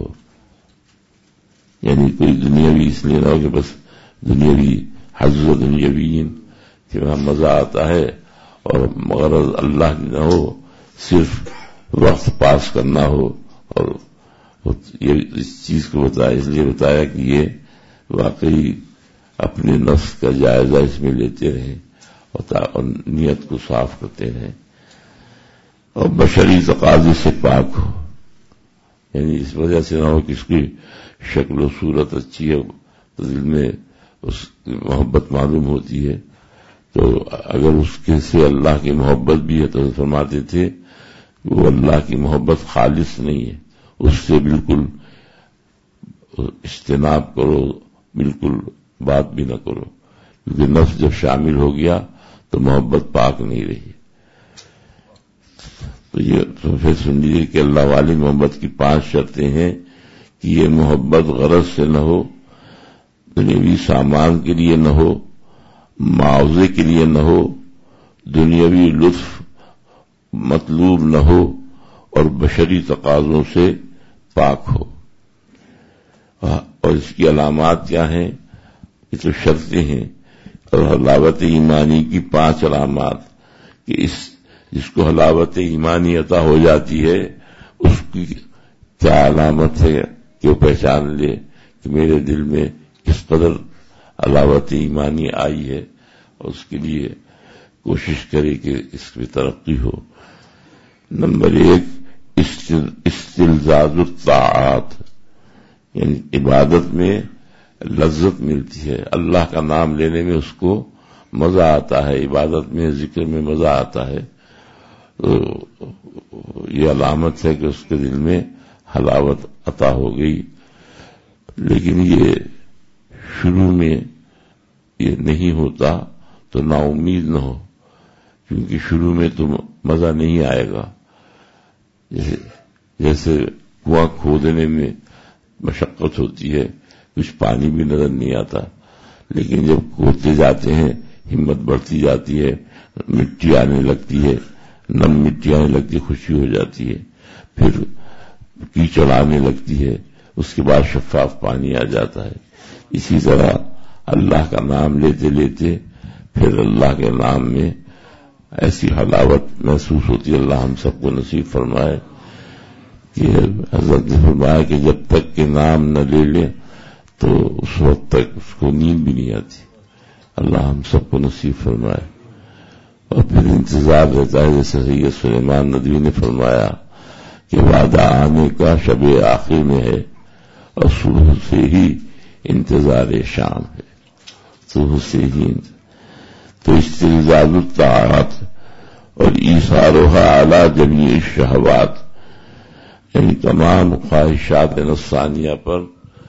یعنی کوئی دنیاوی اس لیے نہ ہو کہ بس دنیاوی حظ و دنیاوین کہ وہاں مزہ آتا ہے، اور مغرض اللہ کی نہ ہو، صرف وقت پاس کرنا ہو، اور یہ اس چیز کو بتایا اس لیے بتایا کہ یہ واقعی اپنے نفس کا جائزہ اس میں لیتے رہیں اور نیت کو صاف کرتے رہیں، اور بشری تقاضے سے پاک ہو، یعنی اس وجہ سے نہ ہو کہ اس کی شکل و صورت اچھی ہے تو دل میں اس کی محبت معلوم ہوتی ہے، تو اگر اس کے سے اللہ کی محبت بھی ہے تو فرماتے تھے وہ اللہ کی محبت خالص نہیں ہے، اس سے بالکل اجتناب کرو، بالکل بات بھی نہ کرو، کیونکہ نفس جب شامل ہو گیا تو محبت پاک نہیں رہی۔ تو یہ تو پھر سن لیجیے کہ اللہ والی محبت کی پانچ شرطیں ہیں کہ یہ محبت غرض سے نہ ہو، دنیاوی سامان کے لیے نہ ہو، معاوضے کے لیے نہ ہو، دنیاوی لطف مطلوب نہ ہو، اور بشری تقاضوں سے پاک ہو۔ اور اس کی علامات کیا ہیں؟ یہ تو شرطیں ہیں، اور حلاوت ایمانی کی پانچ علامات کہ اس جس کو حلاوت ایمانی عطا ہو جاتی ہے اس کی کیا علامت ہے کہ وہ پہچان لے کہ میرے دل میں کس قدر حلاوت ایمانی آئی ہے، اور اس کے لیے کوشش کرے کہ اس کی ترقی ہو۔ نمبر ایک، استلذاذ الطاعات، یعنی عبادت میں لذت ملتی ہے، اللہ کا نام لینے میں اس کو مزہ آتا ہے، عبادت میں ذکر میں مزہ آتا ہے، تو یہ علامت ہے کہ اس کے دل میں حلاوت عطا ہو گئی۔ لیکن یہ شروع میں یہ نہیں ہوتا تو نا امید نہ ہو، کیونکہ شروع میں تو مزہ نہیں آئے گا۔ جیسے جیسے کنواں کھودنے میں مشقت ہوتی ہے، کچھ پانی بھی نظر نہیں آتا، لیکن جب کھودتے جاتے ہیں ہمت بڑھتی جاتی ہے، مٹی آنے لگتی ہے، نم مٹی آنے لگتی ہے، خوشی ہو جاتی ہے، پھر کیچڑ آنے لگتی ہے، اس کے بعد شفاف پانی آ جاتا ہے۔ اسی طرح اللہ کا نام لیتے لیتے پھر اللہ کے نام میں ایسی حلاوت محسوس ہوتی ہے، اللہ ہم سب کو نصیب فرمائے کہ حضرت نے فرمایا کہ جب تک کہ نام نہ لے لے تو اس وقت تک اس کو نیند بھی نہیں آتی، اللہ ہم سب کو نصیب فرمائے۔ اور پھر انتظار رہتا ہے، جیسے سید سلیمان ندوی نے فرمایا کہ وعدہ آنے کا شب آخر میں ہے اور صبح سے ہی انتظار شام ہے، صبح سے ہی تو استلذاذ الطاعات اور ایثارها علی جمیع الشہوات، یعنی تمام خواہشات نفسانیہ پر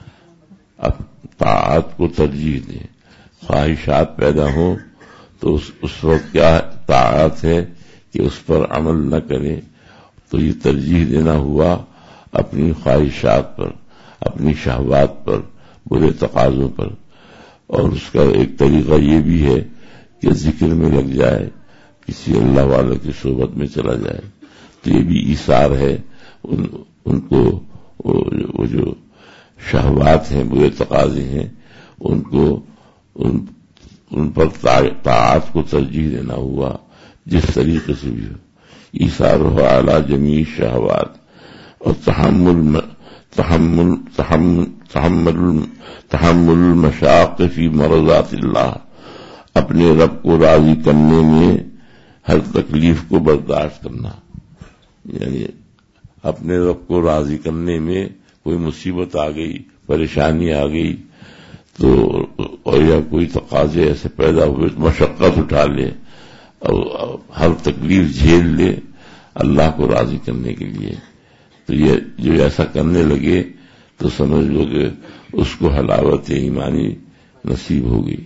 اب طاعت کو ترجیح دیں۔ خواہشات پیدا ہوں تو اس, اس وقت کیا طاعت ہے کہ اس پر عمل نہ کریں، تو یہ ترجیح دینا ہوا اپنی خواہشات پر، اپنی شہوات پر، برے تقاضوں پر۔ اور اس کا ایک طریقہ یہ بھی ہے کہ ذکر میں لگ جائے، کسی اللہ والے کی صحبت میں چلا جائے، تو یہ بھی ایثار ہے۔ ان, ان کو وہ جو شہوات ہیں، برے تقاضے ہیں، ان کو ان, ان پر طاعت کو ترجیح دینا ہوا، جس طریقے سے بھی ہو۔ ایثار ہو اعلی جمیع شہوات، اور تحمل تحمل تحمل تحمل تحمل المشاق فی مرضات اللہ، اپنے رب کو راضی کرنے میں ہر تکلیف کو برداشت کرنا، یعنی اپنے رب کو راضی کرنے میں کوئی مصیبت آ گئی، پریشانی آ گئی تو اور یا کوئی تقاضے ایسے پیدا ہوئے تو مشقت اٹھا لے اور ہر تکلیف جھیل لے اللہ کو راضی کرنے کے لیے، تو یہ جو ایسا کرنے لگے تو سمجھ لو کہ اس کو حلاوت ایمانی نصیب ہوگی۔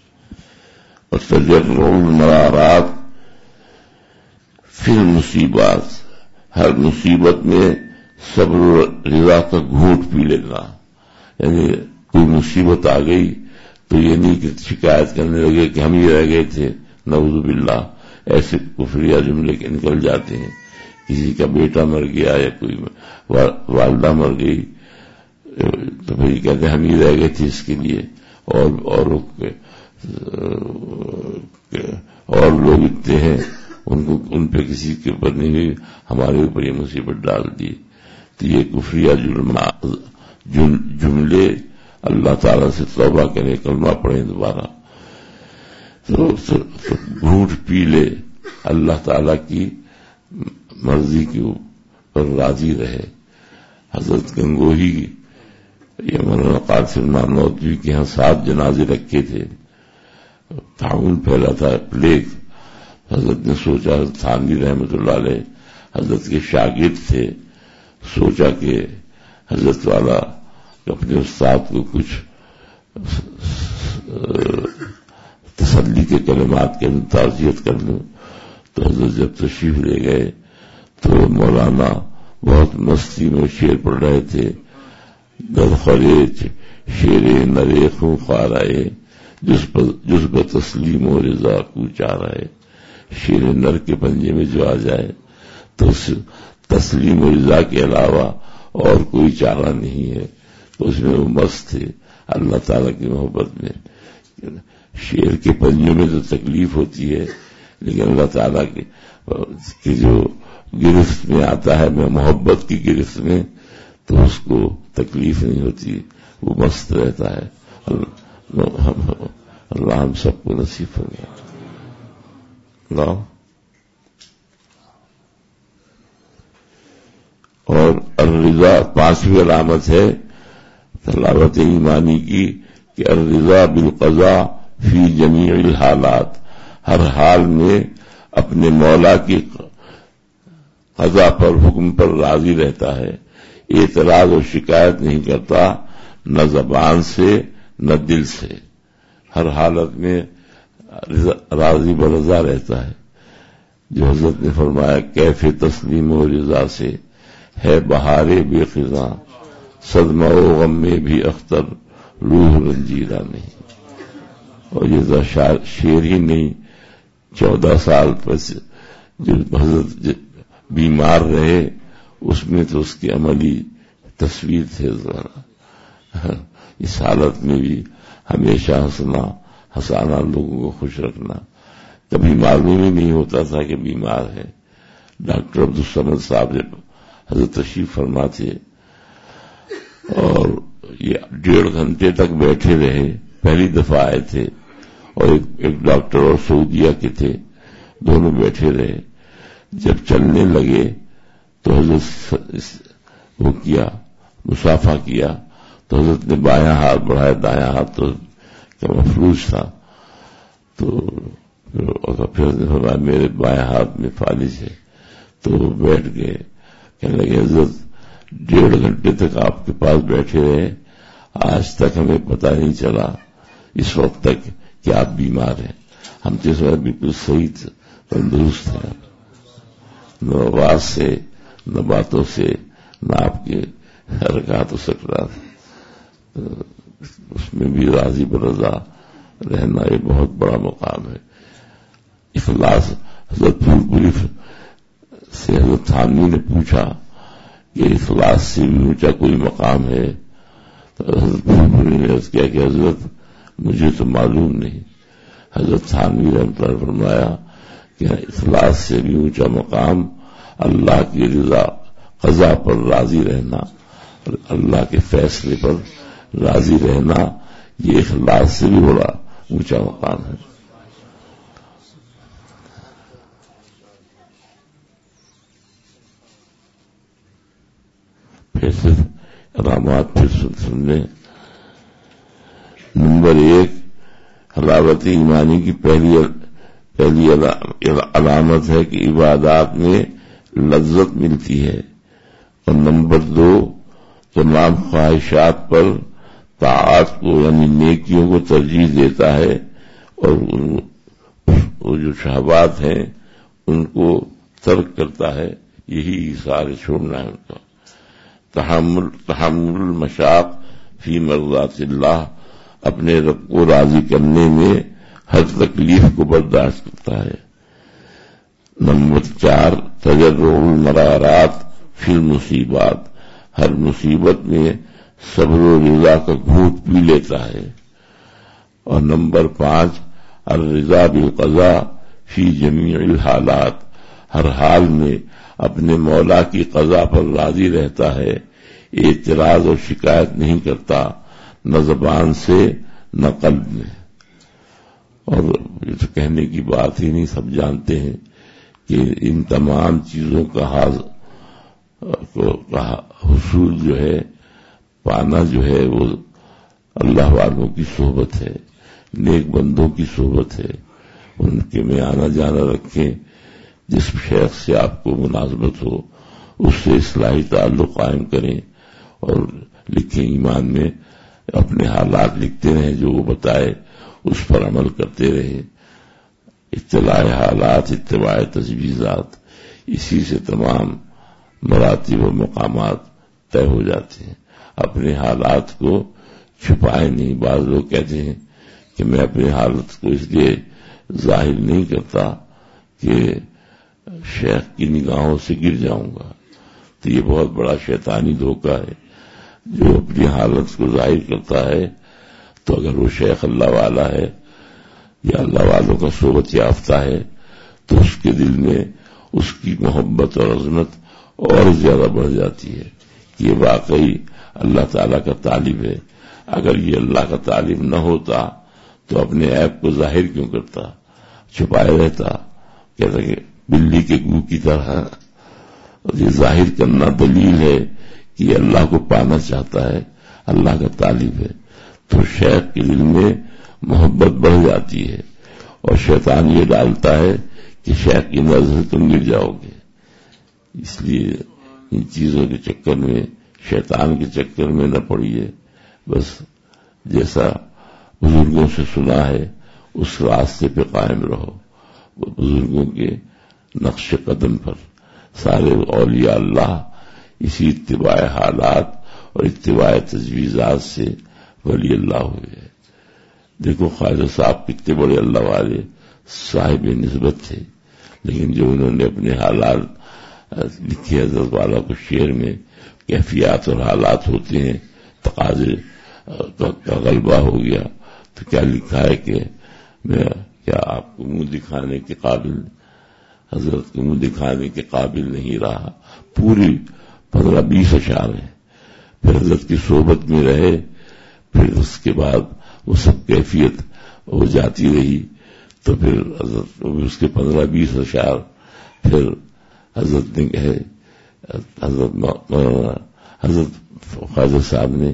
اور تجرع المرارات فی المصیبات، ہر مصیبت میں صبر و رضا کا گھونٹ پی لینا، یعنی کوئی مصیبت آ گئی تو یہ نہیں کہ شکایت کرنے لگے کہ ہم ہی رہ گئے تھے، نعوذ باللہ ایسے کفریہ جملے کے نکل جاتے ہیں۔ کسی کا بیٹا مر گیا یا کوئی والدہ مر گئی تو پھر کہتے ہیں ہم ہی رہ گئے تھے اس کے لیے، اور اوروں کے اور لوگ اتنے ہیں ان کو ان پہ کسی کے اوپر نہیں ہوئی، ہمارے اوپر یہ مصیبت ڈال دی۔ تو یہ کفریہ جملے اللہ تعالیٰ سے توبہ کرے، کلمہ پڑھیں دوبارہ تو گھونٹ پی لے، اللہ تعالیٰ کی مرضی کے اوپر راضی رہے۔ حضرت گنگوہی یہ مولانا قاسم نانوتوی کے ہاں سات جنازے رکھے تھے، تعاون پھیلا تھا، پلیگ۔ حضرت نے سوچا، تھانوی رحمۃ اللہ علیہ حضرت کے شاگرد تھے، سوچا کہ حضرت والا کہ اپنے استاد کو کچھ تسلی کے کلمات کے تعزیت کر لوں. تو حضرت جب تشریف لے گئے تو مولانا بہت مستی میں شعر پڑھ رہے تھے. در خریج شیر نرے خوں خوار آئے جس ب تسلیم و رضا کو چار آئے. شیر نر کے پنجے میں جو آ جائے تو تسلیم و رضا کے علاوہ اور کوئی چارہ نہیں ہے. تو اس میں وہ مست تھے اللہ تعالیٰ کی محبت میں. شیر کے پنجوں میں تو تکلیف ہوتی ہے لیکن اللہ تعالیٰ کی جو گرفت میں آتا ہے میں محبت کی گرفت میں تو اس کو تکلیف نہیں ہوتی, وہ مست رہتا ہے. اللہ ہم سب کو نصیب فرمائے. اللہ اور الرضا پانچویں علامت ہے تلاوت ایمانی کی کہ الرضا بالقضاء فی جمیع الحالات, ہر حال میں اپنے مولا کی قضا پر حکم پر راضی رہتا ہے. اعتراض اور شکایت نہیں کرتا نہ زبان سے نہ دل سے, ہر حالت میں راضی برضا رہتا ہے. جو حضرت نے فرمایا کیف تسلیم و رضا سے ہے بہارے بے خزاں, صدمہ و غم میں بھی اختر روح رنجیدہ نہیں. اور یہ شعر ہی نہیں, چودہ سال پس جو حضرت بیمار رہے اس میں تو اس کی عملی تصویر تھے. اس حالت میں بھی ہمیشہ ہنسنا ہنسانا, لوگوں کو خوش رکھنا. کبھی معلوم ہی نہیں ہوتا تھا کہ بیمار ہے. ڈاکٹر عبدالصمد صاحب جب حضرت تشریف فرما تھے اور یہ ڈیڑھ گھنٹے تک بیٹھے رہے, پہلی دفعہ آئے تھے اور ایک, ایک ڈاکٹر اور سعودیہ کے تھے, دونوں بیٹھے رہے. جب چلنے لگے تو حضرت وہ کیا مسافہ کیا تو حضرت نے بایاں ہاتھ بڑھایا, دایاں ہاتھ تو کیا مفلوج تھا. تو پھر نے فرمایا میرے بایاں ہاتھ میں فالج ہے. تو وہ بیٹھ گئے, کہنے لگے حضرت ڈیڑھ گھنٹے تک آپ کے پاس بیٹھے رہے, آج تک ہمیں پتہ نہیں چلا اس وقت تک کہ آپ بیمار ہیں. ہم تو اس وقت بالکل صحیح تندرست ہیں, نہ آواز سے نہ باتوں سے نہ آپ کے حرکات و سکرات. اس میں بھی راضی برضا رہنا یہ بہت بڑا مقام ہے. اخلاص حضرت پھول پوری سے حضرت تھانوی نے پوچھا کہ اخلاص سے بھی اونچا کوئی مقام ہے, تو حضرت پھول پوری نے عرض کیا کہ حضرت مجھے تو معلوم نہیں. حضرت تھانوی رحمۃ اللہ فرمایا کہ اخلاص سے بھی اونچا مقام اللہ کی رضا قضا پر راضی رہنا, اللہ کے فیصلے پر راضی رہنا, یہ اخلاص سے بھی بڑا اونچا مقام ہے. پھر سے علامات پھر سن لیں. نمبر ایک, حلاوت ایمانی کی پہلی پہلی علامت ہے کہ عبادات میں لذت ملتی ہے. اور نمبر دو, تمام خواہشات پر طاعات کو یعنی نیکیوں کو ترجیح دیتا ہے اور وہ جو شہوات ہیں ان کو ترک کرتا ہے. یہی سارے چھوڑنا ہے ان کا. تحمل تحمل المشاق فی مرضات اللہ, اپنے رب کو راضی کرنے میں ہر تکلیف کو برداشت کرتا ہے. نمبر چار, تجرع المرارات فی المصیبات, ہر مصیبت میں صبر و رضا کا گھونٹ پی لیتا ہے. اور نمبر پانچ, الرضا بالقضاء فی جمیع الحالات, ہر حال میں اپنے مولا کی قضا پر راضی رہتا ہے, اعتراض اور شکایت نہیں کرتا نہ زبان سے نہ قلب میں. اور یہ تو کہنے کی بات ہی نہیں, سب جانتے ہیں کہ ان تمام چیزوں کا حصول جو ہے, پانا جو ہے, وہ اللہ والوں کی صحبت ہے, نیک بندوں کی صحبت ہے. ان کے میں آنا جانا رکھیں, جس شیخ سے آپ کو مناسبت ہو اس سے اصلاحی تعلق قائم کریں اور لکھیں، ایمان میں اپنے حالات لکھتے رہیں، جو وہ بتائے اس پر عمل کرتے رہے. اطلاع حالات، اتباع تجویزات، اسی سے تمام مراتب و مقامات طے ہو جاتے ہیں. اپنے حالات کو چھپائے نہیں. بعض لوگ کہتے ہیں کہ میں اپنے حالت کو اس لیے ظاہر نہیں کرتا کہ شیخ کی نگاہوں سے گر جاؤں گا. تو یہ بہت بڑا شیطانی دھوکہ ہے. جو اپنی حالت کو ظاہر کرتا ہے تو اگر وہ شیخ اللہ والا ہے یا اللہ والوں کا صحبت یافتہ ہے تو اس کے دل میں اس کی محبت اور عظمت اور زیادہ بڑھ جاتی ہے. یہ واقعی اللہ تعالیٰ کا طالب ہے. اگر یہ اللہ کا طالب نہ ہوتا تو اپنے عیب کو ظاہر کیوں کرتا، چھپائے رہتا. کہتا کہ بلی کے گو کی طرح. یہ ظاہر کرنا دلیل ہے کہ یہ اللہ کو پانا چاہتا ہے، اللہ کا طالب ہے. تو شیخ کے دل میں محبت بڑھ جاتی ہے اور شیطان یہ ڈالتا ہے کہ شیخ کی نظر سے تم گر جاؤ گے. اس لیے ان چیزوں کے چکر میں، شیطان کے چکر میں نہ پڑیے. بس جیسا بزرگوں سے سنا ہے اس راستے پہ قائم رہو. بزرگوں کے نقش قدم پر سارے اولیاء اللہ اسی اتباع حالات اور اتباع تجویزات سے ولی اللہ ہوئے. دیکھو خواجہ صاحب کتنے بڑے اللہ والے صاحب نسبت تھے، لیکن جو انہوں نے اپنے حالات لکھے حضرت والا کو شعر میں، کیفیات اور حالات ہوتے ہیں، تقاضے کا غلبہ ہو گیا. تو کیا لکھا ہے کہ میں کیا آپ کو منہ دکھانے کے قابل، حضرت کو منہ دکھانے کے قابل نہیں رہا. پوری پندرہ بیس اشعار ہیں. پھر حضرت کی صحبت میں رہے، پھر اس کے بعد وہ سب کیفیت ہو جاتی رہی. تو پھر حضرت اس کے پندرہ بیس اشعار پھر حضرت نے کہے، حضرت حضرت خواجہ صاحب نے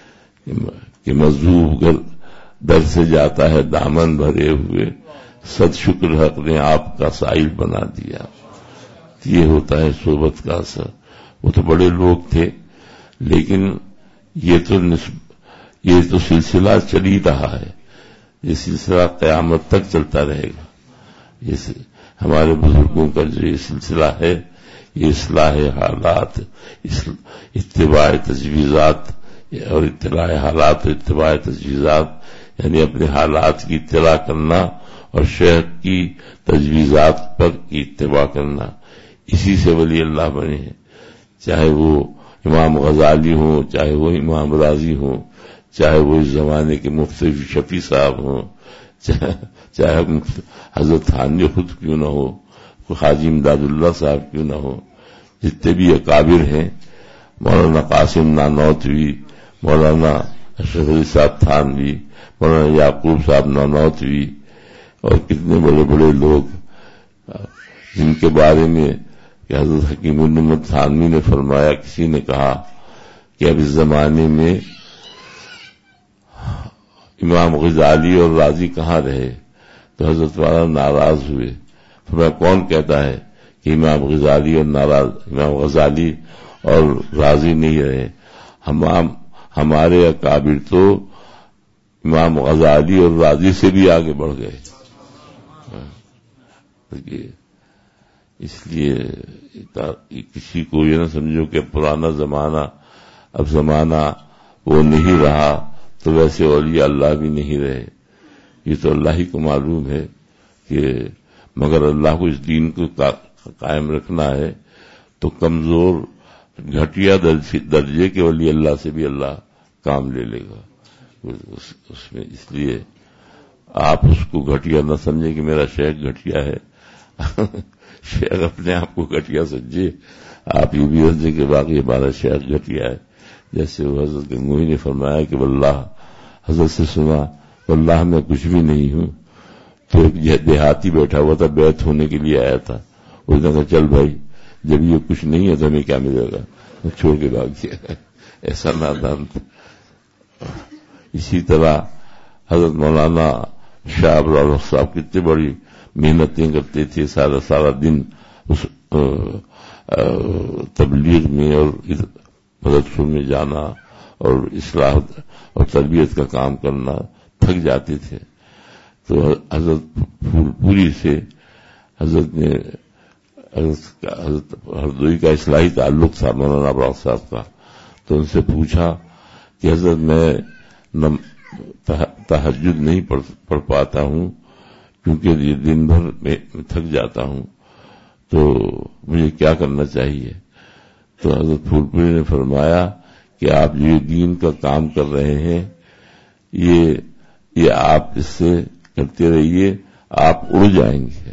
کہ مذہوب گر در سے جاتا ہے دامن بھرے ہوئے، صد شکر حق نے آپ کا سائل بنا دیا. یہ ہوتا ہے صحبت کا اثر. وہ تو بڑے لوگ تھے، لیکن یہ تو یہ تو سلسلہ چل ہی رہا ہے. یہ سلسلہ قیامت تک چلتا رہے گا. یہ ہمارے بزرگوں کا جو یہ سلسلہ ہے، یہ اصلاح حالات، اتباع تجویزات اور اطلاع حالات اور اتباع تجویزات، یعنی اپنے حالات کی اطلاع کرنا اور شیخ کی تجویزات پر کی اتباع کرنا. اسی سے ولی اللہ بنے ہیں. چاہے وہ امام غزالی ہوں، چاہے وہ امام راضی ہوں، چاہے وہ اس زمانے کے مفتی شفیع صاحب ہوں، چاہے حضرت تھانوی خود کیوں نہ ہو، حاجی امداد اللہ صاحب کیوں نہ ہو. جتنے بھی اکابر ہیں، مولانا قاسم نانوتوی، مولانا اشرف علی صاحب تھانوی، مولانا یعقوب صاحب نانوتوی، اور کتنے بڑے بڑے لوگ جن کے بارے میں کہ حضرت حکیم الامت تھانوی نے فرمایا، کسی نے کہا کہ اب اس زمانے میں امام غزالی اور راضی کہاں رہے؟ تو حضرت والا ناراض ہوئے. فرمایا کون کہتا ہے کہ امام غزالی اور ناراض امام غزالی اور راضی نہیں رہے؟ ہم ہمارے اکابر تو امام غزالی اور راضی سے بھی آگے بڑھ گئے. اس لیے کسی کو یہ نہ سمجھو کہ پرانا زمانہ، اب زمانہ وہ نہیں رہا تو ویسے اولیاء اللہ بھی نہیں رہے. یہ تو اللہ ہی کو معلوم ہے کہ مگر اللہ کو اس دین کو قائم رکھنا ہے تو کمزور گھٹیا درجے کے ولی اللہ سے بھی اللہ کام لے لے گا. اس میں اس لیے آپ اس کو گھٹیا نہ سمجھیں کہ میرا شیخ گھٹیا ہے. شیخ اپنے آپ کو گھٹیا سمجھے. آپ یہ بھی سمجھیں کہ باقی ہمارا شیخ گھٹیا ہے. جیسے وہ حضرت گنگوئی نے فرمایا کہ واللہ، حضرت سے سنا واللہ میں کچھ بھی نہیں ہوں. تو ایک دیہاتی بیٹھا ہوا تھا، بیعت ہونے کے لیے آیا تھا. اس نے کہا چل بھائی جب یہ کچھ نہیں ہے تو ہمیں کیا ملے گا، چھوڑ کے بھاگ گیا. ایسا نادان. اسی طرح حضرت مولانا شاہ ابرار صاحب کتنی بڑی محنتیں کرتے تھے، سارا سارا دن اس تبلیغ میں اور مدرسوں میں جانا اور اصلاح اور تربیت کا کام کرنا تھک جاتے تھے. تو حضرت پھول پوری سے حضرت نے حضرت حضرت ہردوئی کا اصلاحی تعلق تھا مولانا ابراز صاحب کا. تو ان سے پوچھا کہ حضرت میں تہجد نہیں پڑھ, پڑھ پاتا ہوں کیونکہ دن بھر میں تھک جاتا ہوں, تو مجھے کیا کرنا چاہیے؟ تو حضرت پھول پوری نے فرمایا کہ آپ جو یہ دین کا کام کر رہے ہیں یہ یہ آپ اس سے کرتے رہیے, آپ اڑ جائیں گے.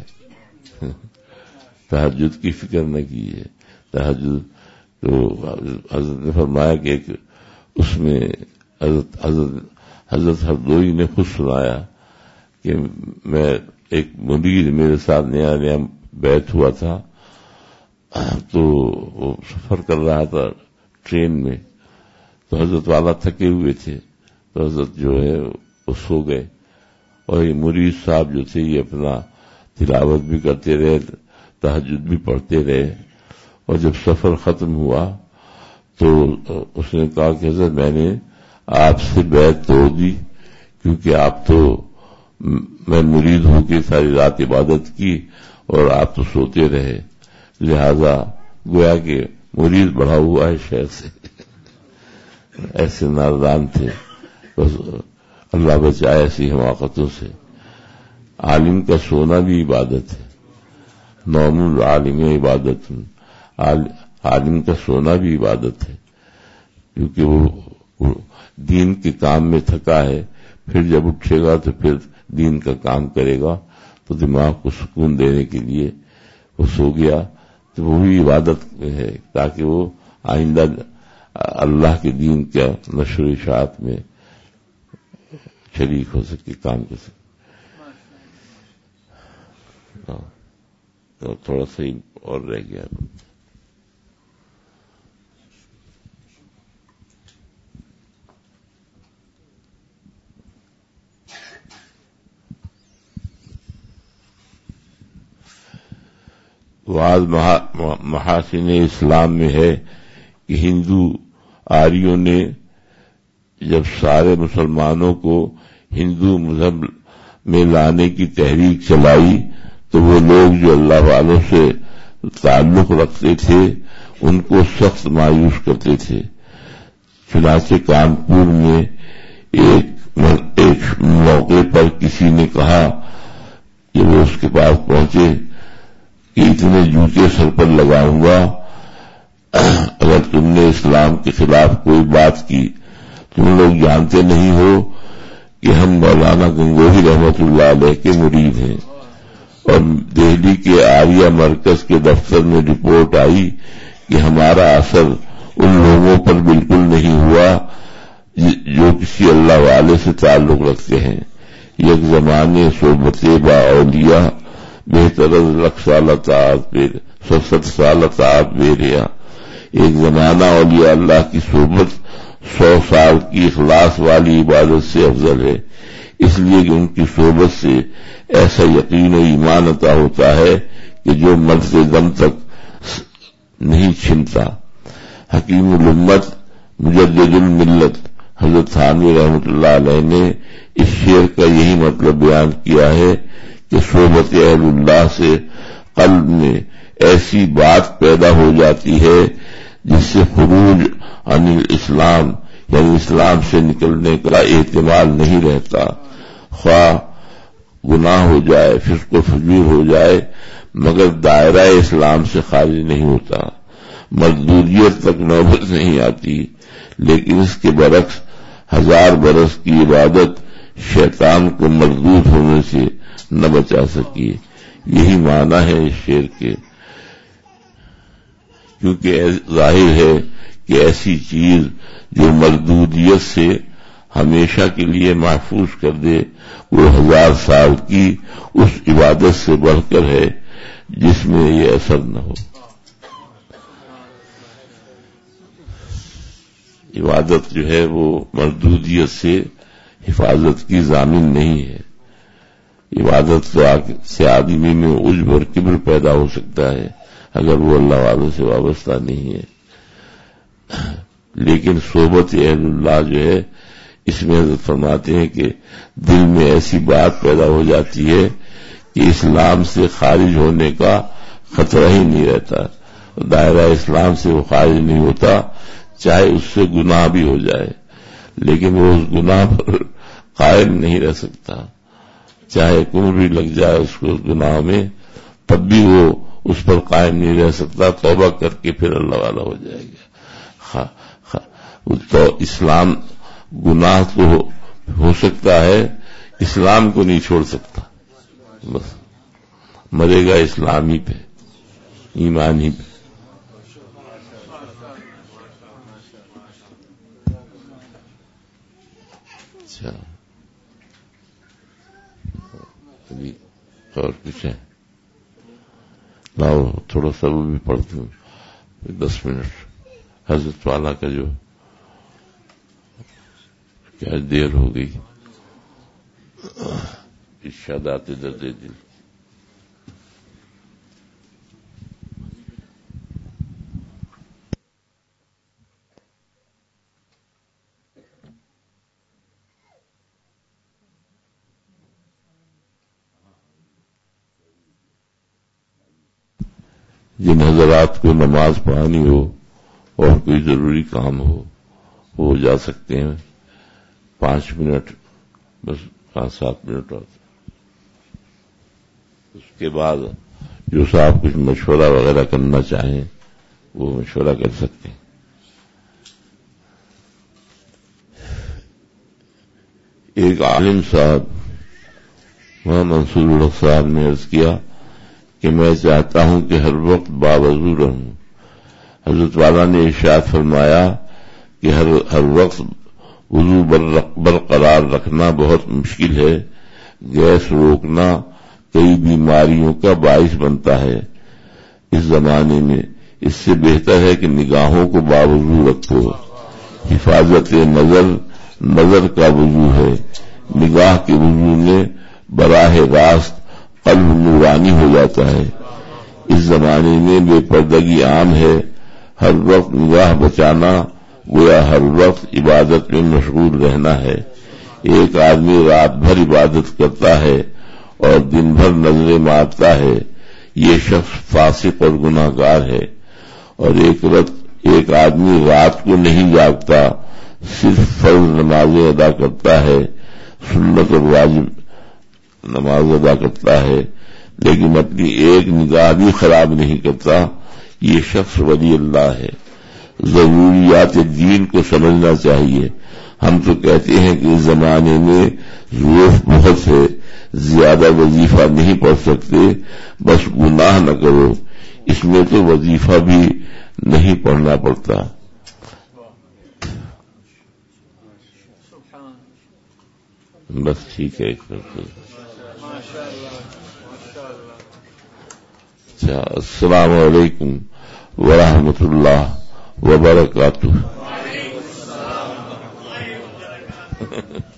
تہجد کی فکر نہ کیجیے. تہجد تو حضرت نے فرمایا کہ ایک اس میں حضرت حضرت حضرت ہردوئی نے خود سنایا کہ میں ایک مرید میرے ساتھ نیا نیا بیعت ہوا تھا, تو وہ سفر کر رہا تھا ٹرین میں, تو حضرت والا تھکے ہوئے تھے, تو حضرت جو ہے وہ سو گئے, اور یہ مرید صاحب جو تھے یہ اپنا تلاوت بھی کرتے رہے, تہجد بھی پڑھتے رہے. اور جب سفر ختم ہوا تو اس نے کہا کہ حضرت میں نے آپ سے بیعت توڑ دی, کیونکہ آپ تو میں مرید ہو کے ساری رات عبادت کی اور آپ تو سوتے رہے, لہذا گویا کہ مرید بڑھا ہوا ہے شہر سے. ایسے نادان تھے, بس اللہ بچائے ایسی حماقتوں سے. عالم کا سونا بھی عبادت ہے, نوم العالم عبادت, عالم کا سونا بھی عبادت ہے, کیونکہ وہ دین کے کام میں تھکا ہے, پھر جب اٹھے گا تو پھر دین کا کام کرے گا, تو دماغ کو سکون دینے کے لیے وہ سو گیا, تو وہی عبادت ہے تاکہ وہ آئندہ اللہ کے دین کا نشر و اشاعت میں شریک ہو سکے, کام کر سکے. تو تھوڑا سا اور رہ گیا. بعض محاسن اسلام میں ہے کہ ہندو آریوں نے جب سارے مسلمانوں کو ہندو مذہب میں لانے کی تحریک چلائی تو وہ لوگ جو اللہ والوں سے تعلق رکھتے تھے ان کو سخت مایوس کرتے تھے. چنانچہ کانپور میں ایک ایک موقع پر کسی نے کہا کہ وہ اس کے پاس پہنچے کہ اتنے جوتے سر پر لگاؤں گا اگر تم نے اسلام کے خلاف کوئی بات کی. تم لوگ جانتے نہیں ہو کہ ہم مولانا گنگوہی رحمت اللہ علیہ کے مرید ہیں, اور دہلی کے آریہ مرکز کے دفتر میں رپورٹ آئی کہ ہمارا اثر ان لوگوں پر بالکل نہیں ہوا جو کسی اللہ والے سے تعلق رکھتے ہیں. یک زمانے صحبت با اولیاء بہتر از لکھ سال طاعت ست سال طاعت بیریا. ایک زمانہ اولیاء اللہ کی صحبت سو سال کی اخلاص والی عبادت سے افضل ہے, اس لیے کہ ان کی صحبت سے ایسا یقین و ایمان عطا ہوتا ہے کہ جو مرتے دم تک نہیں چھنتا. حکیم الامت مجدد الملت حضرت تھانوی رحمۃ اللہ علیہ نے اس شعر کا یہی مطلب بیان کیا ہے کہ صحبت اہل اللہ سے قلب میں ایسی بات پیدا ہو جاتی ہے جس سے خروج عن الاسلام یعنی اسلام سے نکلنے کا احتمال نہیں رہتا. خواہ گناہ ہو جائے, فسق و فجور ہو جائے, مگر دائرہ اسلام سے خارج نہیں ہوتا. مردودیت تک نوبت نہیں آتی, لیکن اس کے برعکس ہزار برس کی عبادت شیطان کو مردود ہونے سے نہ بچا سکی. یہی معنی ہے اس شعر کے, کیونکہ ظاہر ہے کہ ایسی چیز جو مردودیت سے ہمیشہ کے لیے محفوظ کر دے وہ ہزار سال کی اس عبادت سے بڑھ کر ہے جس میں یہ اثر نہ ہو. عبادت جو ہے وہ مردودیت سے حفاظت کی ضامن نہیں ہے. عبادت سے آدمی میں عجب اور کبر پیدا ہو سکتا ہے اگر وہ اللہ والوں سے وابستہ نہیں ہے. لیکن صحبت اہل اللہ جو ہے اس میں حضرت فرماتے ہیں کہ دل میں ایسی بات پیدا ہو جاتی ہے کہ اسلام سے خارج ہونے کا خطرہ ہی نہیں رہتا، دائرہ اسلام سے وہ خارج نہیں ہوتا، چاہے اس سے گناہ بھی ہو جائے، لیکن وہ اس گناہ پر قائم نہیں رہ سکتا، چاہے کفر بھی لگ جائے اس کو گناہ میں، تب بھی وہ اس پر قائم نہیں رہ سکتا، توبہ کر کے پھر اللہ والا ہو جائے گا۔ تو اسلام گناہ تو ہو سکتا ہے، اسلام کو نہیں چھوڑ سکتا، بس مرے گا اسلام ہی پہ، ایمان ہی پہ۔ اچھا ابھی اور کچھ ہے؟ لاؤ تھوڑا سا وہ بھی پڑھتی ہوں، دس منٹ حضرت والا کا جو کیا دیر ہو گئی، ارشادات درد دل۔ جن حضرات کو نماز پڑھانی ہو اور کوئی ضروری کام ہو وہ جا سکتے ہیں، پانچ منٹ بس، پانچ سات منٹ اور اس کے بعد جو صاحب کچھ مشورہ وغیرہ کرنا چاہیں وہ مشورہ کر سکتے ہیں۔ ایک عالم صاحب وہاں منصور الحق صاحب نے عرض کیا کہ میں چاہتا ہوں کہ ہر وقت باوضو رہوں۔ حضرت والا نے ارشاد فرمایا کہ ہر ہر وقت وضو برقرار رکھنا بہت مشکل ہے، گیس روکنا کئی بیماریوں کا باعث بنتا ہے اس زمانے میں، اس سے بہتر ہے کہ نگاہوں کو باوضو رکھو۔ حفاظت نظر نظر کا وضو ہے، نگاہ کے وضو میں براہ راست قلب نورانی ہو جاتا ہے۔ اس زمانے میں بے پردگی عام ہے، ہر وقت نگاہ بچانا گویا ہر وقت عبادت میں مشغول رہنا ہے۔ ایک آدمی رات بھر عبادت کرتا ہے اور دن بھر نظریں مارتا ہے، یہ شخص فاسق اور گناہ گار ہے۔ اور ایک رات ایک آدمی رات کو نہیں جاگتا، صرف فرض نمازیں ادا کرتا ہے، سنت اور واجب نماز ادا کرتا ہے، لیکن اپنی ایک نگاہ بھی خراب نہیں کرتا، یہ شخص ولی اللہ ہے۔ ضروریات دین کو سمجھنا چاہیے۔ ہم تو کہتے ہیں کہ اس زمانے میں ضعف بہت ہے، زیادہ وظیفہ نہیں پڑھ سکتے، بس گناہ نہ کرو، اس میں تو وظیفہ بھی نہیں پڑھنا پڑتا۔ بس ٹھیک ہے، اچھا، السلام علیکم ورحمۃ اللہ وبرکاتہ۔